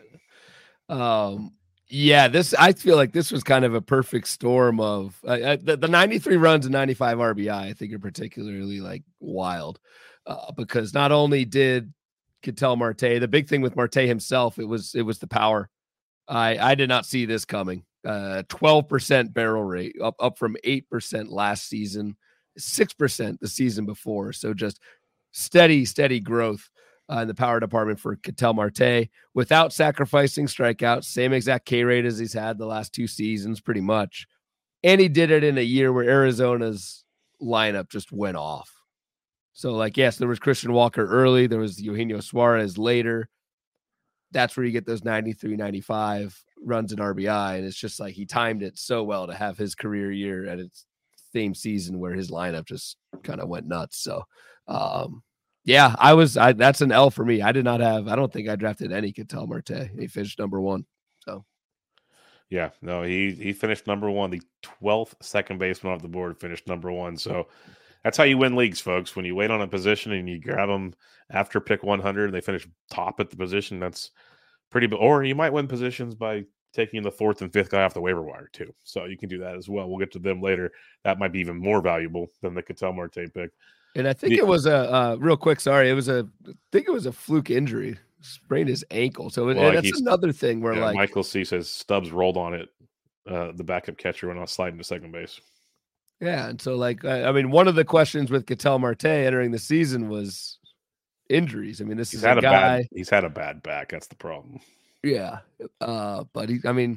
I feel like this was kind of a perfect storm of the 93 runs and 95 RBI. I think are particularly like wild because not only did Ketel Marte, the big thing with Marte himself, it was the power. I did not see this coming. 12% barrel rate up from 8% last season, 6% the season before. So just steady growth in the power department for Ketel Marte without sacrificing strikeouts, same exact K rate as he's had the last 2 seasons, pretty much. And he did it in a year where Arizona's lineup just went off. So, yes, there was Christian Walker early. There was Eugenio Suarez later. That's where you get those 93, 95 runs in RBI. And it's just like he timed it so well to have his career year at its same season where his lineup just kind of went nuts. So, Yeah, that's an L for me. I don't think I drafted any Ketel Marte. He finished number 1. So yeah, no, he finished number 1. The 12th second baseman off the board finished number 1. So that's how you win leagues, folks. When you wait on a position and you grab them after pick 100, they finish top at the position. That's pretty. Or you might win positions by taking the 4th and 5th guy off the waiver wire too. So you can do that as well. We'll get to them later. That might be even more valuable than the Ketel Marte pick. And I think it was a real quick. Sorry, I think it was a fluke injury. Sprained his ankle. So that's another thing where Michael C says Stubbs rolled on it. The backup catcher went on sliding to second base. Yeah, and so I mean, one of the questions with Ketel Marte entering the season was injuries. I mean, he's had a bad back. That's the problem. Yeah, but the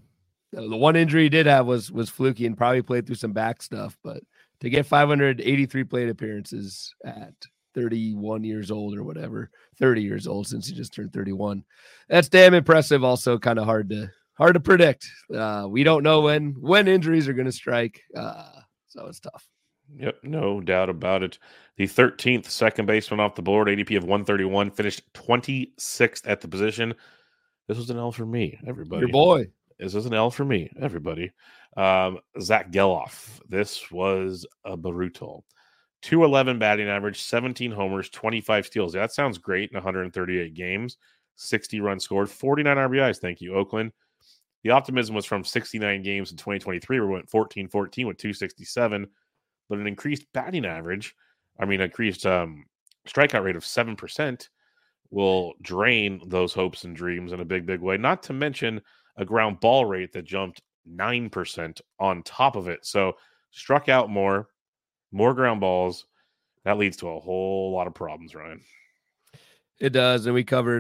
one injury he did have was fluky and probably played through some back stuff. But to get 583 plate appearances at 31 years old or whatever, 30 years old since he just turned 31, that's damn impressive. Also, kind of hard to predict. We don't know when injuries are going to strike. So it's tough. Yep, no doubt about it. The 13th second baseman off the board, ADP of 131, finished 26th at the position. This was an L for me, everybody. Your boy. This is an L for me, everybody. Zach Geloff. This was a brutal. 211 batting average, 17 homers, 25 steals. That sounds great in 138 games. 60 runs scored, 49 RBIs. Thank you, Oakland. The optimism was from 69 games in 2023, where we went 14-14 with 267, but an increased batting average, increased strikeout rate of 7% will drain those hopes and dreams in a big, big way. Not to mention a ground ball rate that jumped 9% on top of it. So struck out more ground balls. That leads to a whole lot of problems, Ryan. It does, and we covered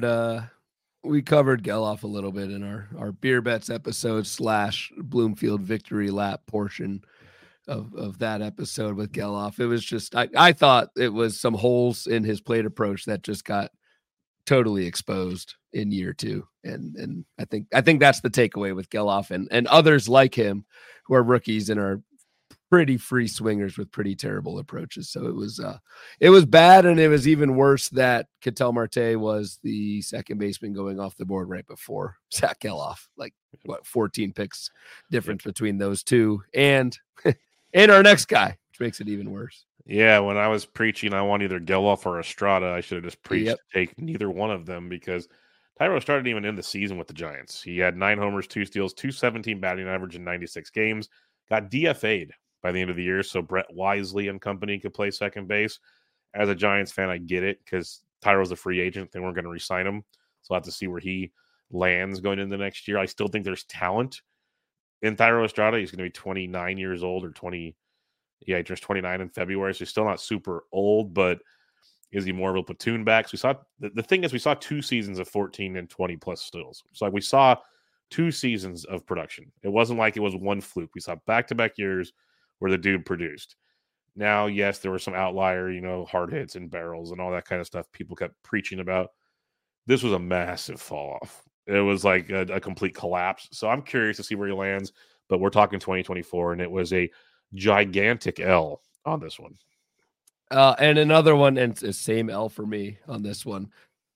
Geloff a little bit in our beer bets episode / Bloomfield victory lap portion of that episode with Geloff. It was just I thought it was some holes in his plate approach that just got totally exposed in year 2, and I think that's the takeaway with Geloff and others like him who are rookies and are pretty free swingers with pretty terrible approaches. So it was bad, and it was even worse that Ketel Marte was the second baseman going off the board right before Zach Geloff. 14 picks difference between those two and our next guy, which makes it even worse. Yeah, when I was preaching I want either Geloff or Estrada, I should have just preached to take neither one of them, because Thairo started even in the season with the Giants. He had 9 homers, 2 steals, 217 batting average in 96 games, got DFA'd by the end of the year, so Brett Wisely and company could play second base. As a Giants fan, I get it, because Tyro's a free agent. They weren't going to re-sign him, so I'll have to see where he lands going into next year. I still think there's talent in Thairo Estrada. He's going to be 29 years old or 20. Yeah, he turns 29 in February, so he's still not super old, but is he more of a platoon back? So we saw the thing is we saw 2 seasons of 14 and 20 plus steals. So we saw 2 seasons of production. It wasn't like it was one fluke. We saw back-to-back years where the dude produced. Now, yes, there were some outlier, hard hits and barrels and all that kind of stuff people kept preaching about. This was a massive fall off. It was like a complete collapse. So I'm curious to see where he lands, but we're talking 2024, and it was a gigantic L on this one. And another one, and it's the same L for me on this one.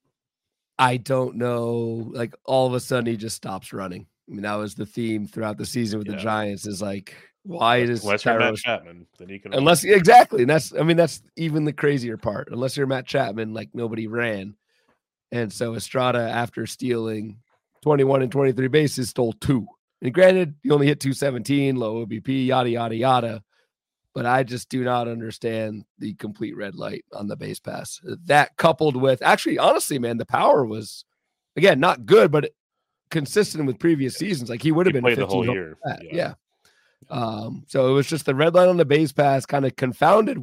I don't know, all of a sudden he just stops running. I mean, that was the theme throughout the season with the Giants, is why does unless you're Matt Chapman, then he can exactly. And that's even the crazier part. Unless you're Matt Chapman, nobody ran. And so Estrada, after stealing 21 and 23 bases, stole 2. And granted, he only hit 217, low OBP, yada, yada, yada. But I just do not understand the complete red light on the base pass. That coupled with, actually, honestly, man, the power was, again, not good, but consistent with previous seasons. He would have been played the whole year. Yeah. So it was just the red light on the base pass kind of compounded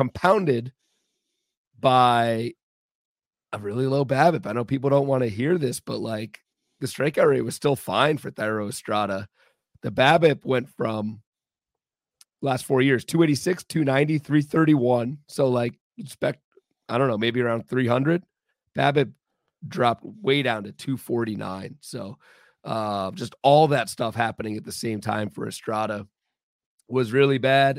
by a really low BABIP. I know people don't want to hear this, but the strikeout rate was still fine for Thairo Estrada. The BABIP went from last 4 years, 286, 290, 331. So expect, I don't know, maybe around 300. BABIP dropped way down to 249. So just all that stuff happening at the same time for Estrada was really bad.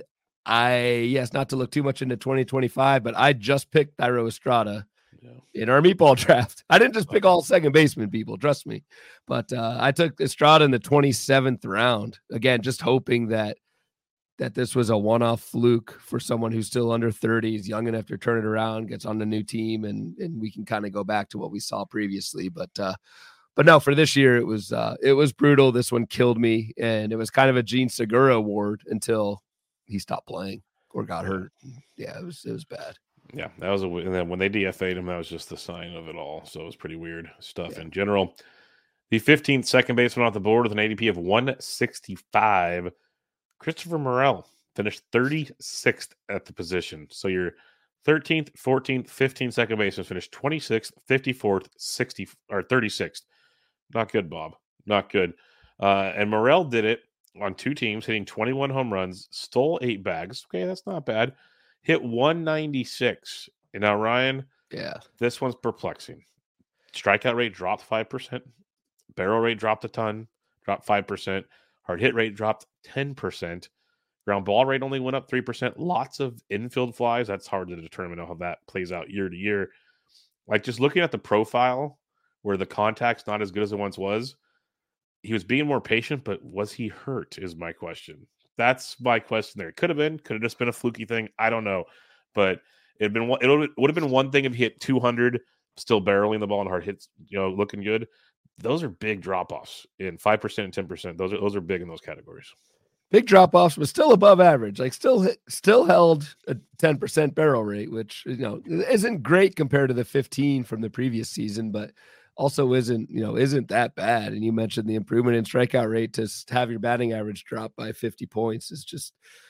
Yes, not to look too much into 2025, but I just picked Thairo Estrada in our meatball draft. I didn't just pick all second baseman people, trust me. But I took Estrada in the 27th round. Again, just hoping that this was a one-off fluke for someone who's still under 30, is young enough to turn it around, gets on the new team, and we can kind of go back to what we saw previously. But no, for this year, it was brutal. This one killed me, and it was kind of a Gene Segura award until he stopped playing or got hurt. Yeah, it was bad. Yeah, that was and then when they DFA'd him, that was just the sign of it all. So it was pretty weird stuff in general. The 15th second baseman off the board with an ADP of 165. Christopher Morel finished 36th at the position. So your 13th, 14th, 15th second baseman finished 26th, 54th, 60 or 36th. Not good, Bob. Not good. And Morel did it on 2 teams, hitting 21 home runs, stole 8 bags. Okay, that's not bad. Hit 196. And now, Ryan, this one's perplexing. Strikeout rate dropped 5%. Barrel rate dropped a ton, dropped 5%. Hard hit rate dropped 10%. Ground ball rate only went up 3%. Lots of infield flies. That's hard to determine how that plays out year to year. Like, just looking at the profile where the contact's not as good as it once was, he was being more patient, but was he hurt is my question. That's my question there. Could have just been a fluky thing. I don't know. But it would have been one thing if he hit 200, still barreling the ball and hard hits, looking good. Those are big drop-offs in 5% and 10%. Those are big in those categories. Big drop-offs, but still above average. Like still held a 10% barrel rate, which isn't great compared to the 15 from the previous season, but also isn't that bad. And you mentioned the improvement in strikeout rate to have your batting average drop by 50 points is just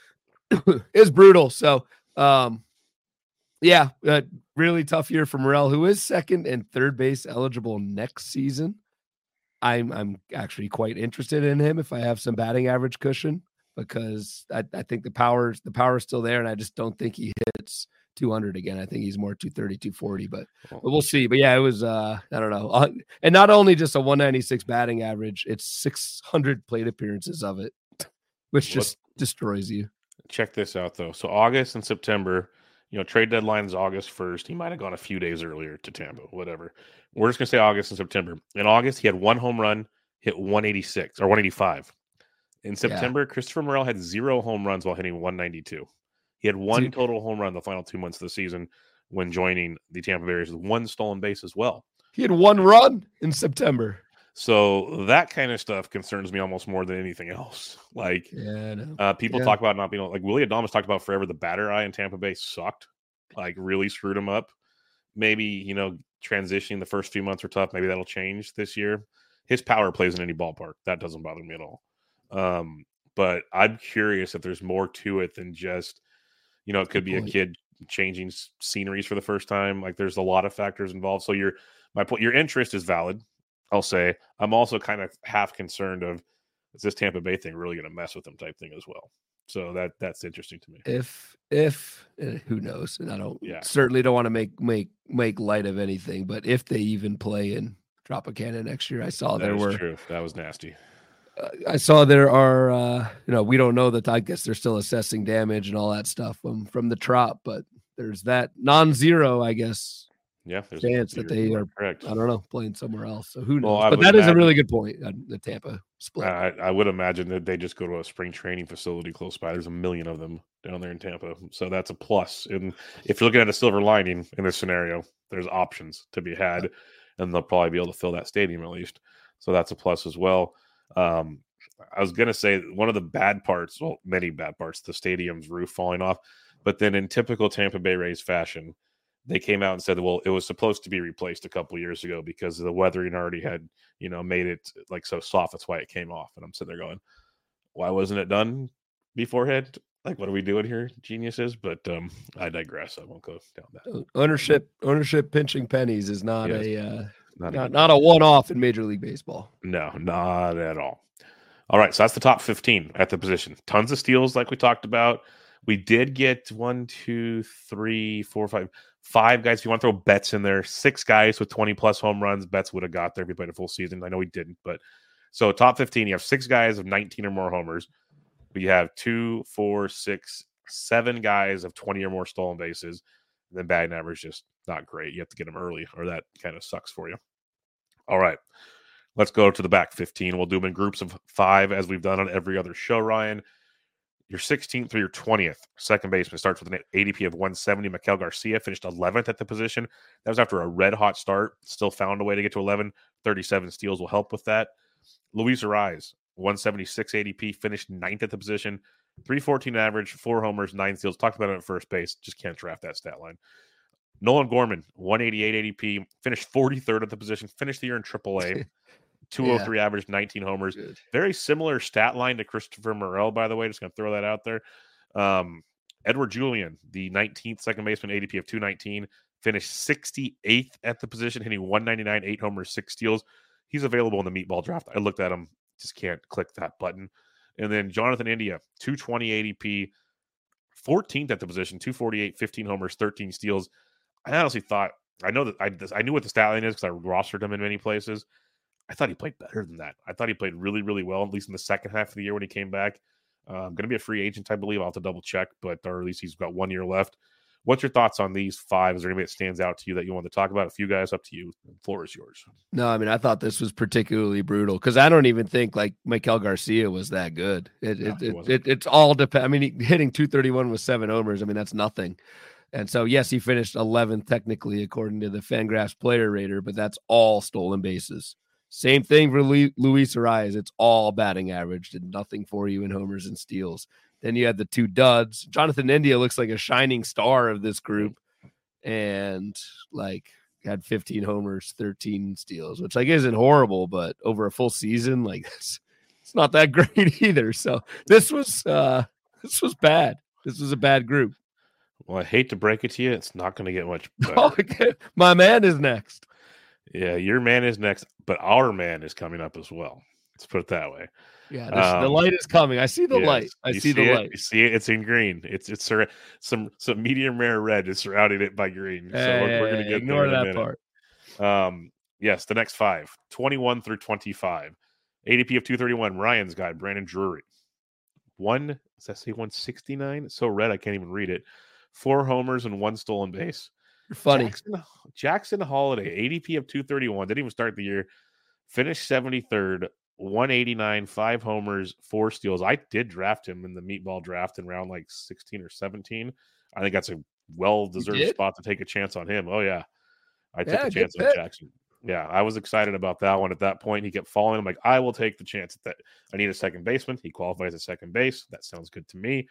is brutal. So really tough year for Morel, who is second and third base eligible next season. I'm actually quite interested in him if I have some batting average cushion, because I think the power is still there, and I just don't think he hits 200 again. I think he's more 230, 240, but we'll see. But yeah, it was I don't know. And not only just a 196 batting average, it's 600 plate appearances of it, which just destroys you. Check this out though. So August and September, trade deadline is August 1st. He might have gone a few days earlier to Tampa, whatever. We're just going to say August and September. In August, he had 1 home run, hit 186 or 185. In September, Christopher Morel had 0 home runs while hitting 192. He had 1 total home run the final 2 months of the season when joining the Tampa Bay Rays with 1 stolen base as well. He had 1 run in September. So that kind of stuff concerns me almost more than anything else. Like, people talk about not being like Willy Adames talked about forever. The batter eye in Tampa Bay sucked, like really screwed him up. Maybe, transitioning the first few months were tough. Maybe that'll change this year. His power plays in any ballpark. That doesn't bother me at all. But I'm curious if there's more to it than just, it could be a kid changing sceneries for the first time. Like, there's a lot of factors involved. So your interest is valid. I'll say. I'm also kind of half concerned of, is this Tampa Bay thing really going to mess with them type thing as well? So that's interesting to me. If who knows? And I certainly don't want to make light of anything, but if they even play in Tropicana next year, I saw true. That was nasty. I saw there are, we don't know that. I guess they're still assessing damage and all that stuff from the Trop, but there's that non-zero, I guess. Yeah, there's chance that they are correct. I don't know, playing somewhere else. So who knows? But that is a really good point. The Tampa split. I would imagine that they just go to a spring training facility close by. There's a million of them down there in Tampa, so that's a plus. And if you're looking at a silver lining in this scenario, there's options to be had, and they'll probably be able to fill that stadium at least. So that's a plus as well. I was gonna say one of the bad parts, well, many bad parts, the stadium's roof falling off. But then in typical Tampa Bay Rays fashion, they came out and said, well, it was supposed to be replaced a couple years ago because the weathering already had, made it like so soft. That's why it came off. And I'm sitting there going, why wasn't it done beforehand? Like, what are we doing here, geniuses? But I digress. I won't go down that. Ownership pinching pennies is not a one-off in Major League Baseball. No, not at all. All right, so that's the top 15 at the position. Tons of steals, like we talked about. We did get 1, 2, 3, 4, 5 guys. If you want to throw Betts in there, 6 guys with 20-plus home runs. Betts would have got there if he played a full season. I know he didn't, but so top 15, you have 6 guys of 19 or more homers. We have 2, 4, 6, 7 guys of 20 or more stolen bases. And then batting average just not great. You have to get them early, or that kind of sucks for you. All right. Let's go to the back 15. We'll do them in groups of 5 as we've done on every other show, Ryan. Your 16th through your 20th second baseman starts with an ADP of 170. Maikel Garcia finished 11th at the position. That was after a red-hot start. Still found a way to get to 11. 37 steals will help with that. Luis Arraez, 176 ADP, finished 9th at the position. 314 average, 4 homers, 9 steals. Talked about it at first base. Just can't draft that stat line. Nolan Gorman, 188 ADP, finished 43rd at the position. Finished the year in AAA. 203 average, 19 homers. Good. Very similar stat line to Christopher Morel, by the way. Just going to throw that out there. Edward Julian, the 19th second baseman, ADP of 219, finished 68th at the position, hitting 199, 8 homers, 6 steals. He's available in the meatball draft. I looked at him, just can't click that button. And then Jonathan India, 220 ADP, 14th at the position, 248, 15 homers, 13 steals. I honestly thought, I knew what the stat line is because I rostered him in many places. I thought he played better than that. I thought he played really, really well, at least in the second half of the year when he came back. Going to be a free agent, I believe. I'll have to double check, but or at least he's got 1 year left. What's your thoughts on these 5? Is there anybody that stands out to you that you want to talk about? A few guys, up to you. The floor is yours. No, I mean, I thought this was particularly brutal because I don't even think like Maikel Garcia was that good. It's all depend. I mean, hitting 231 with 7 homers. I mean, that's nothing. And so, yes, he finished 11th technically according to the Fangraphs player rater, but that's all stolen bases. Same thing for Luis Arraez. It's all batting average. Did nothing for you in homers and steals. Then you had the 2 duds. Jonathan India looks like a shining star of this group and like had 15 homers, 13 steals, which like isn't horrible, but over a full season, like it's not that great either. So this was bad. This was a bad group. Well, I hate to break it to you. It's not going to get much better. Oh, my man is next. Yeah, your man is next, but our man is coming up as well. Let's put it that way. Yeah, the light is coming. I see the light. I see the light. You see it? It's in green. It's some medium rare red is surrounding it by green. So we're going to get ignore that part. Yes, the next 5, 21 through 25. ADP of 231. Ryan's guy, Brandon Drury. Does that say 169? It's so red I can't even read it. 4 homers and 1 stolen base. You're funny. Jackson Holiday, ADP of 231. Didn't even start the year. Finished 73rd, 189, 5 homers, 4 steals. I did draft him in the meatball draft in round like 16 or 17. I think that's a well-deserved spot to take a chance on him. Oh, yeah. I took a chance on Jackson. Yeah, I was excited about that one. At that point, he kept falling. I'm like, I will take the chance that I need a second baseman. He qualifies at second base. That sounds good to me.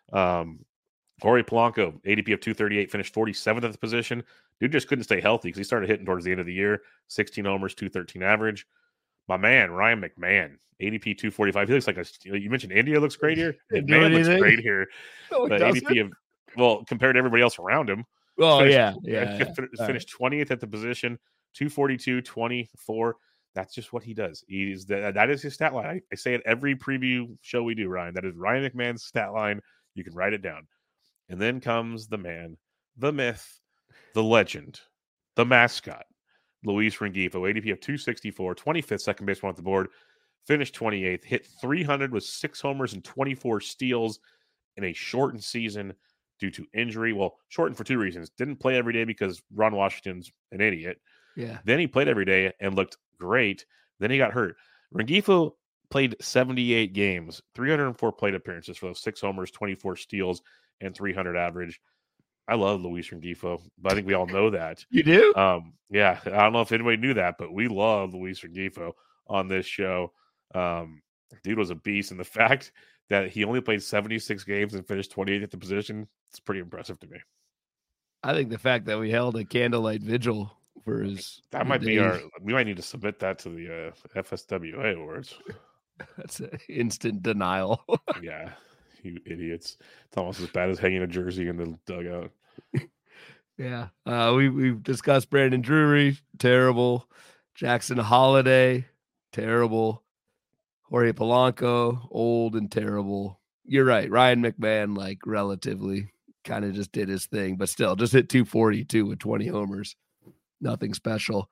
Jorge Polanco, ADP of 238, finished 47th at the position. Dude just couldn't stay healthy because he started hitting towards the end of the year. 16 homers, 213 average. My man, Ryan McMahon, ADP 245. He looks like you mentioned India looks great here. McMahon looks great here. No, but ADP compared to everybody else around him. Oh, Finished 20th at the position, 242, 24. That's just what he does. That is his stat line. I say it every preview show we do, Ryan. That is Ryan McMahon's stat line. You can write it down. And then comes the man, the myth, the legend, the mascot, Luis Rengifo, ADP of 264, 25th second baseman off the board, finished 28th, hit 300 with 6 homers and 24 steals in a shortened season due to injury. Well, shortened for 2 reasons. Didn't play every day because Ron Washington's an idiot. Yeah. Then he played every day and looked great. Then he got hurt. Rengifo played 78 games, 304 plate appearances for those 6 homers, 24 steals, and 300 average. I love Luis Rengifo, but I think we all know that. You do? Yeah. I don't know if anybody knew that, but we love Luis Rengifo on this show. Dude was a beast, and the fact that he only played 76 games and finished 28th at the position, it's pretty impressive to me. I think the fact that we held a candlelight vigil for his we might need to submit that to the FSWA awards. That's an instant denial. Yeah. You idiots. It's almost as bad as hanging a jersey in the dugout. Yeah. We've discussed Brandon Drury, terrible. Jackson Holiday, terrible. Jorge Polanco, old and terrible. You're right. Ryan McMahon, like relatively kind of just did his thing, but still just hit 242 with 20 homers. Nothing special.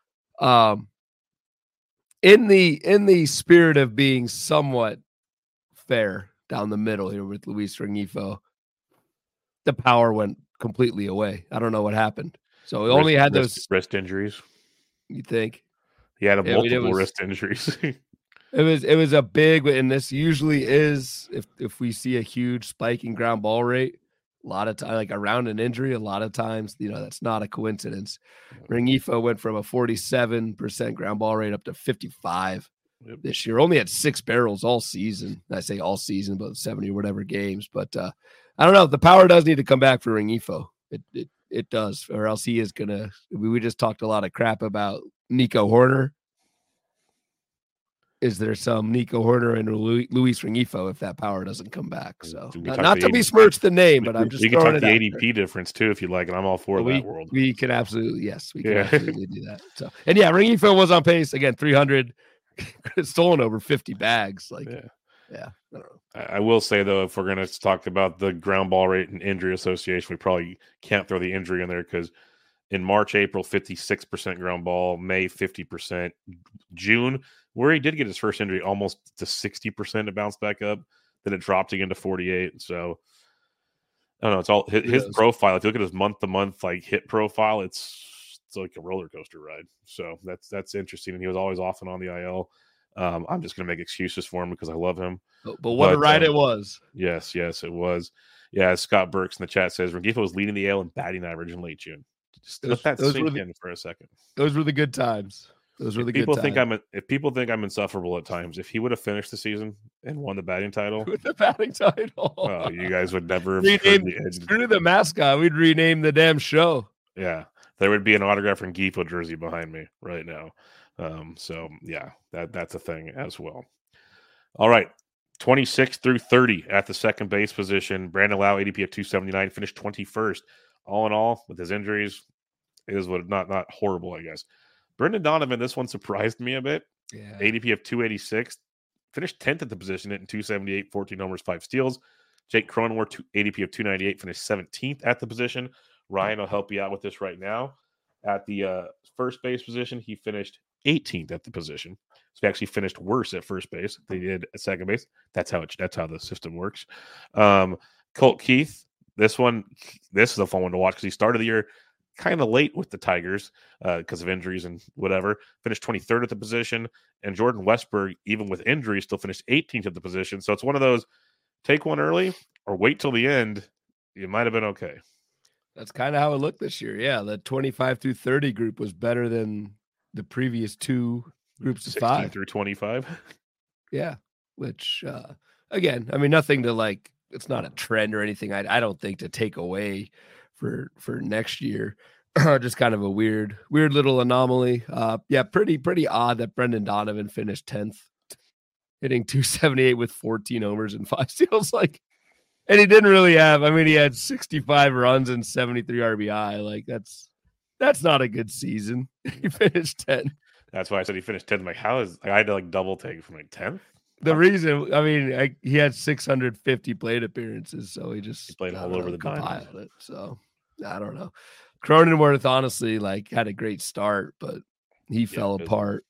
In the spirit of being somewhat fair down the middle here with Luis Rengifo, the power went completely away. I don't know what happened. So we only had those wrist injuries. You think? He had multiple wrist injuries. It was a big, and this usually is if we see a huge spike in ground ball rate, a lot of time, like around an injury, a lot of times, that's not a coincidence. Rengifo went from a 47% ground ball rate up to 55 this year. Only had 6 barrels all season. I say all season, but 70 or whatever games. But I don't know. The power does need to come back for Rengifo. It does, or else he is gonna. We just talked a lot of crap about Nico Horner. Is there some Nico Horner and Luis Rengifo if that power doesn't come back? So not to besmirch the name, but I'm just we can talk the ADP difference too if you like, and I'm all for that world. We can absolutely absolutely do that. So and Rengifo was on pace again, 300 stolen over 50 bags. Like yeah. I don't know. I will say though, if we're going to talk about the ground ball rate and injury association, we probably can't throw the injury in there because in March, April, 56% ground ball, May, 50%, June, where he did get his first injury, almost to 60% to bounce back up. Then it dropped again to 48. So I don't know. It's all his profile. If you look at his month-to-month like hit profile, it's like a roller coaster ride. So that's interesting. And he was always off and on the IL. I'm just going to make excuses for him because I love him. But what a ride it was. Yes, it was. Yeah, Scott Burks in the chat says Rengifo was leading the AL in batting average in late June. Just let that sink in for a second. Those were the good times. If people think I'm insufferable at times, if he would have finished the season and won the batting title, with the batting title, you guys would never have screw the mascot. We'd rename the damn show. Yeah, there would be an autograph Rengifo jersey behind me right now. So yeah, that's a thing as well. All right, 26 through 30 at the second base position. Brandon Lau, ADP of 279, finished 21st. All in all, with his injuries, it is not horrible, I guess. Brendan Donovan, this one surprised me a bit. Yeah. ADP of 286, finished 10th at the position at 278, 14 homers, 5 steals. Jake Cronenworth, ADP of 298, finished 17th at the position. Ryan will help you out with this right now. At the first base position, he finished 18th at the position. So he actually finished worse at first base than he did at second base. That's how the system works. Colt Keith, this is a fun one to watch because he started the year kind of late with the Tigers because of injuries and whatever. Finished 23rd at the position. And Jordan Westburg, even with injuries, still finished 18th at the position. So it's one of those, take one early or wait till the end. You might have been okay. That's kind of how it looked this year. Yeah, the 25 through 30 group was better than the previous 2 groups of 5 through 25. Yeah, which again, I mean, nothing to like. It's not a trend or anything. I don't think to take away for next year. Just kind of a weird little anomaly. Yeah, pretty odd that Brendan Donovan finished 10th, hitting 278 with 14 homers and 5 steals. Like, and he didn't really have. I mean, he had 65 runs and 73 RBI. Like that's not a good season. He finished 10th. That's why I said he finished 10th. I'm like, I had to like double take from like 10th. The reason, I mean, he had 650 plate appearances, so he played all over the diamond. So I don't know. Cronenworth honestly had a great start, but he fell apart.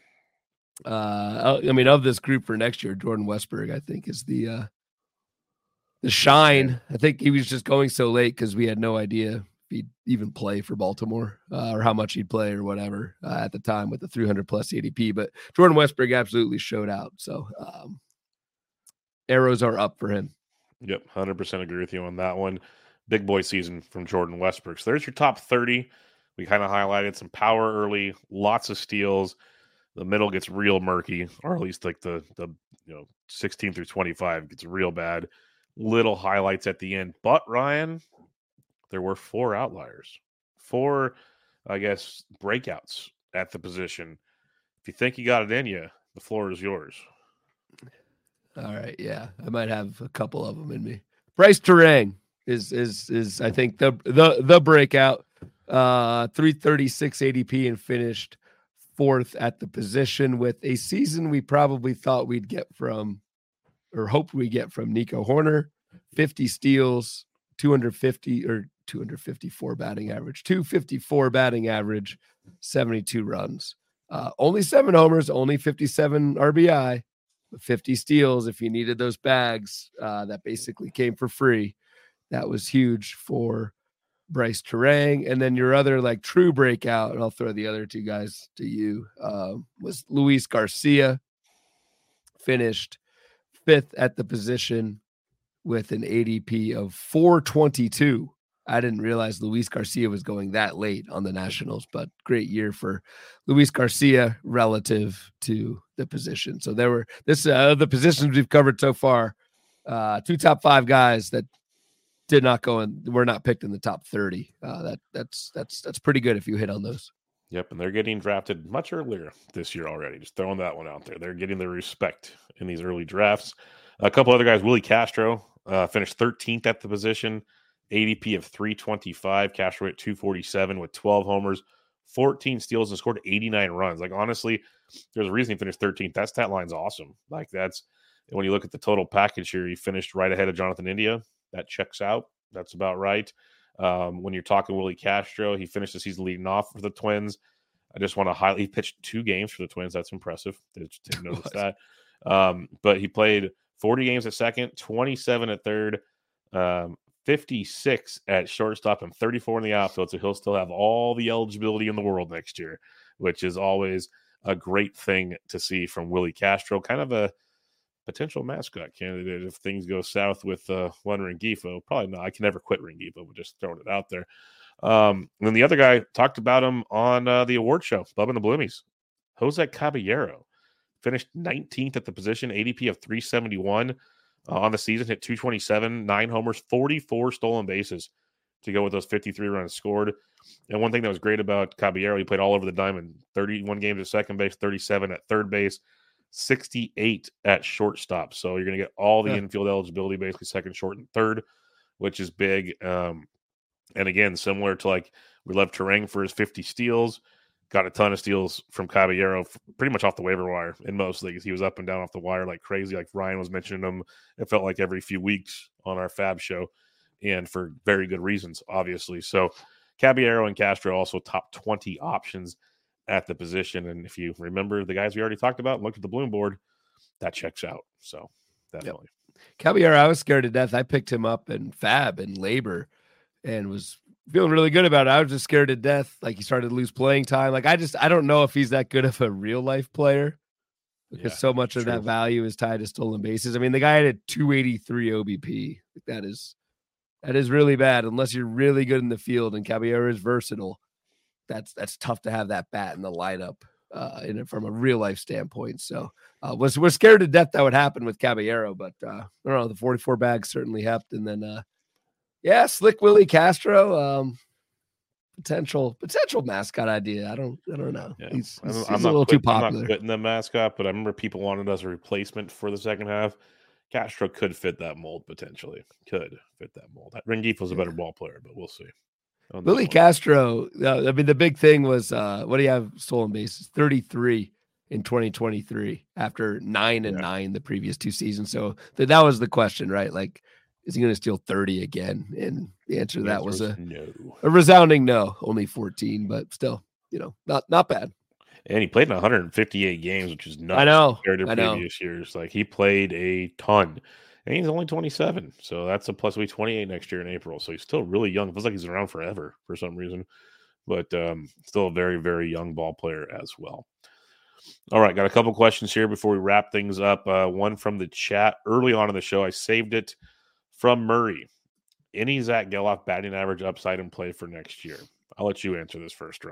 I mean, of this group for next year, Jordan Westburg, I think, is the shine. I think he was just going so late because we had no idea if he'd even play for Baltimore or how much he'd play or whatever at the time with the 300 plus ADP. But Jordan Westburg absolutely showed out. So arrows are up for him. Yep, 100% agree with you on that one. Big boy season from Jordan Westburg. So there's your top 30. We kind of highlighted some power early, lots of steals. The middle gets real murky, or at least like the 16 through 25 gets real bad. Little highlights at the end. But Ryan, there were 4 outliers. 4, I guess, breakouts at the position. If you think you got it in you, the floor is yours. All right, yeah. I might have a couple of them in me. Bryce Terang is I think the breakout. 336 ADP and finished 4th at the position with a season we probably thought we'd get from, or hoped we get from Nico Horner. 50 steals, 254 batting average, 254 batting average, 72 runs. Only 7 homers, only 57 RBI, 50 steals. If you needed those bags, that basically came for free. That was huge for Bryce Terang. And then your other like true breakout, and I'll throw the other two guys to you, was Luis Garcia. Finished 5th at the position with an ADP of 422. I didn't realize Luis Garcia was going that late on the Nationals, but great year for Luis Garcia relative to the position. So there were the positions we've covered so far, 2 top 5 guys that did not go in, were not picked in the top 30. That's pretty good if you hit on those. Yep, and they're getting drafted much earlier this year already. Just throwing that one out there. They're getting the respect in these early drafts. A couple other guys, Willie Castro finished 13th at the position. ADP of 325, Castro at 247 with 12 homers, 14 steals, and scored 89 runs. Like, honestly, there's a reason he finished 13th. That stat line's awesome. Like, that's when you look at the total package here, he finished right ahead of Jonathan India. That checks out. That's about right. When you're talking Willie Castro, he finished the season leading off for the Twins. I just want to highlight, he pitched 2 games for the Twins. That's impressive. Didn't notice that. But he played 40 games at second, 27 at third, 56 at shortstop, and 34 in the outfield. So he'll still have all the eligibility in the world next year, which is always a great thing to see from Willie Castro. Kind of a potential mascot candidate if things go south with one Rengifo. Probably not. I can never quit Rengifo, but just throwing it out there. And then the other guy, talked about him on the award show, Bub and the Bloomies. Jose Caballero finished 19th at the position, ADP of 371 on the season, hit 227, 9 homers, 44 stolen bases to go with those 53 runs scored. And one thing that was great about Caballero, he played all over the diamond, 31 games at second base, 37 at third base, 68 at shortstop. So you're going to get all the infield eligibility, basically second, short, and third, which is big. And again, similar to like we love Terang for his 50 steals, got a ton of steals from Caballero pretty much off the waiver wire in most leagues. He was up and down off the wire like crazy. Like Ryan was mentioning him, it felt like every few weeks on our Fab show, and for very good reasons, obviously. So Caballero and Castro also top 20 options at the position. And if you remember the guys we already talked about and looked at the Bloom board, that checks out. So definitely. Yep. Caballero, I was scared to death. I picked him up in Fab and Labor and was feeling really good about it. I was just scared to death. Like, he started to lose playing time. Like, I don't know if he's that good of a real life player because so much of that value is tied to stolen bases. I mean, the guy had a 283 OBP. That is really bad unless you're really good in the field, and Caballero is versatile. That's tough to have that bat in the lineup from a real life standpoint. So we're scared to death that would happen with Caballero, but I don't know, the 44 bags certainly helped. And then Slick Willie Castro, potential mascot idea. I don't know. Yeah. He's a little too popular. I'm not quitting the mascot, but I remember people wanted us a replacement for the second half. Castro could fit that mold potentially. Rengifo's a better ball player, but we'll see. Willie Castro, I mean, the big thing was, what do you have stolen bases? 33 in 2023 after 9 and 9 the previous 2 seasons. So that was the question, right? Like, is he going to steal 30 again? And the answer to that was a resounding no. Only 14, but still, not bad. And he played in 158 games, which is nuts. I know. Compared to previous years. Like, he played a ton. And he's only 27, so that's a plus. He'll be 28 next year in April, so he's still really young. It feels like he's around forever for some reason, but still a very, very young ball player as well. All right, got a couple questions here before we wrap things up. One from the chat early on in the show. I saved it from Murray. Any Zach Geloff batting average upside and play for next year? I'll let you answer this first,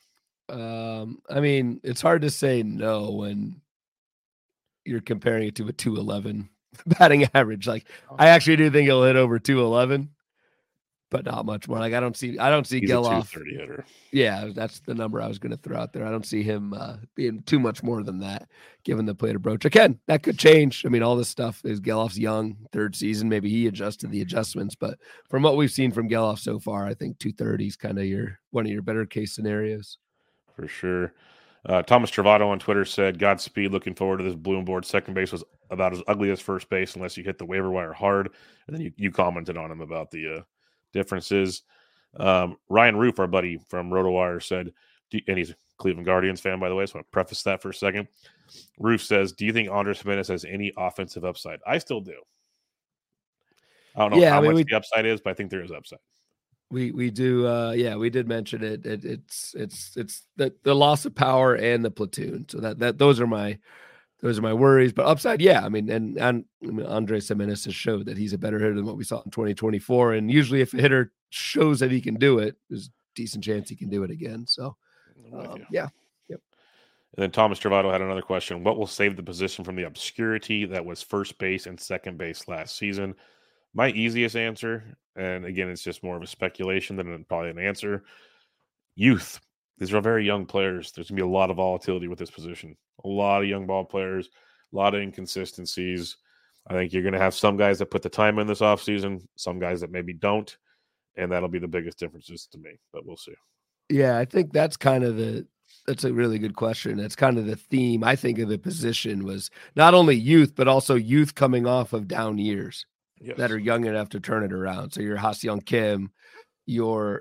Ryan. I mean, it's hard to say no when you're comparing it to a 211 batting average. Like, I actually do think he'll hit over 211, but not much more. Like, I don't see He's Geloff. A 230 hitter. Yeah, that's the number I was going to throw out there. I don't see him being too much more than that, given the plate approach. Again, that could change. I mean, all this stuff is Geloff's young, 3rd season. Maybe he adjusted the adjustments, but from what we've seen from Geloff so far, I think 230 is kind of one of your better case scenarios. For sure. Thomas Travato on Twitter said, Godspeed, looking forward to this Bloom board. Second base was about as ugly as first base unless you hit the waiver wire hard. And then you commented on him about the differences. Ryan Roof, our buddy from RotoWire, said, and he's a Cleveland Guardians fan, by the way, so I want to preface that for a second. Roof says, do you think Andres Gimenez has any offensive upside? I still do. I don't know how much the upside is, but I think there is upside. We do. We did mention it. It's the loss of power and the platoon. So those are my worries. But upside, yeah. I mean, and Andrés Giménez has showed that he's a better hitter than what we saw in 2024. And usually, if a hitter shows that he can do it, there's a decent chance he can do it again. So, yeah. Yep. And then Thomas Travado had another question. What will save the position from the obscurity that was first base and second base last season? My easiest answer, and again, it's just more of a speculation than probably an answer. Youth. These are very young players. There's going to be a lot of volatility with this position. A lot of young ball players, a lot of inconsistencies. I think you're going to have some guys that put the time in this offseason, some guys that maybe don't, and that'll be the biggest differences to me, but we'll see. Yeah, I think that's kind of that's a really good question. That's kind of the theme, I think, of the position was not only youth, but also youth coming off of down years. Yes. That are young enough to turn it around. So your Ha-Seong Kim, your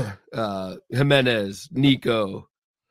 Giménez, Nico,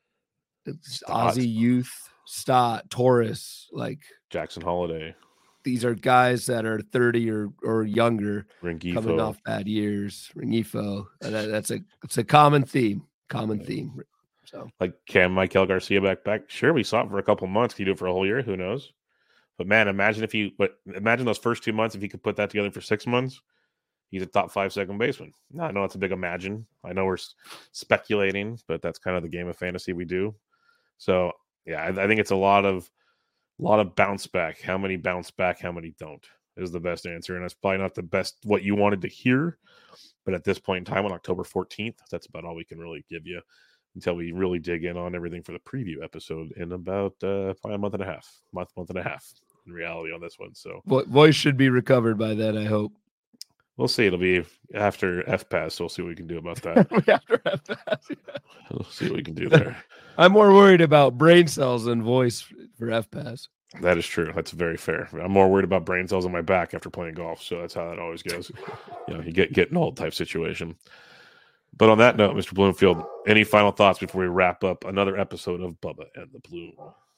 Aussie youth, Stott, Torres, like Jackson Holiday. These are guys that are 30 or younger, Rengifo. Coming off bad years. Rengifo. It's a common theme. Theme. So like can Michael Garcia back? Sure, we saw it for a couple months. Can you do it for a whole year? Who knows? But man, imagine those first 2 months, if he could put that together for 6 months, he's a top 5 second baseman. No, I know it's a big imagine. I know we're speculating, but that's kind of the game of fantasy we do. So yeah, I think it's a lot of bounce back. How many bounce back? How many don't is the best answer. And that's probably not the best, what you wanted to hear. But at this point in time on October 14th, that's about all we can really give you until we really dig in on everything for the preview episode in about probably a month and a half. In reality on this one. So voice should be recovered by then, I hope. We'll see. It'll be after FPAS, so we'll see what we can do about that. After FPAS, yeah. We'll see what we can do there. I'm more worried about brain cells than voice for FPAS. That is true. That's very fair. I'm more worried about brain cells on my back after playing golf, so that's how that always goes. You get an old type situation. But on that note, Mr. Bloomfield, any final thoughts before we wrap up another episode of Bubba and the Bloom?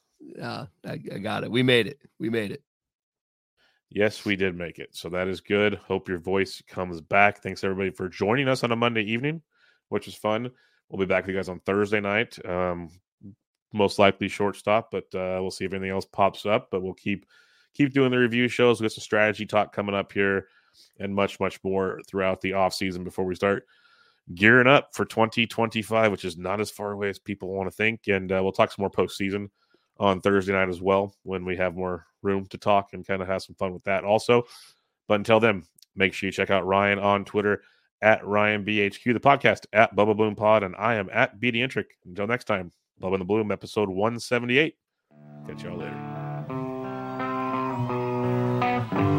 I got it. We made it. Yes, we did make it. So that is good. Hope your voice comes back. Thanks everybody for joining us on a Monday evening, which is fun. We'll be back with you guys on Thursday night. Most likely shortstop, but we'll see if anything else pops up. But we'll keep doing the review shows. We've got some strategy talk coming up here and much, much more throughout the off season before we start gearing up for 2025, which is not as far away as people want to think. And we'll talk some more postseason on Thursday night as well when we have more room to talk and kind of have some fun with that also. But until then, make sure you check out Ryan on Twitter at RyanBHQ, the podcast at Bubba Bloom Pod, and I am at BDintric. Until next time, Bubba and the Bloom, episode 178. Catch y'all later.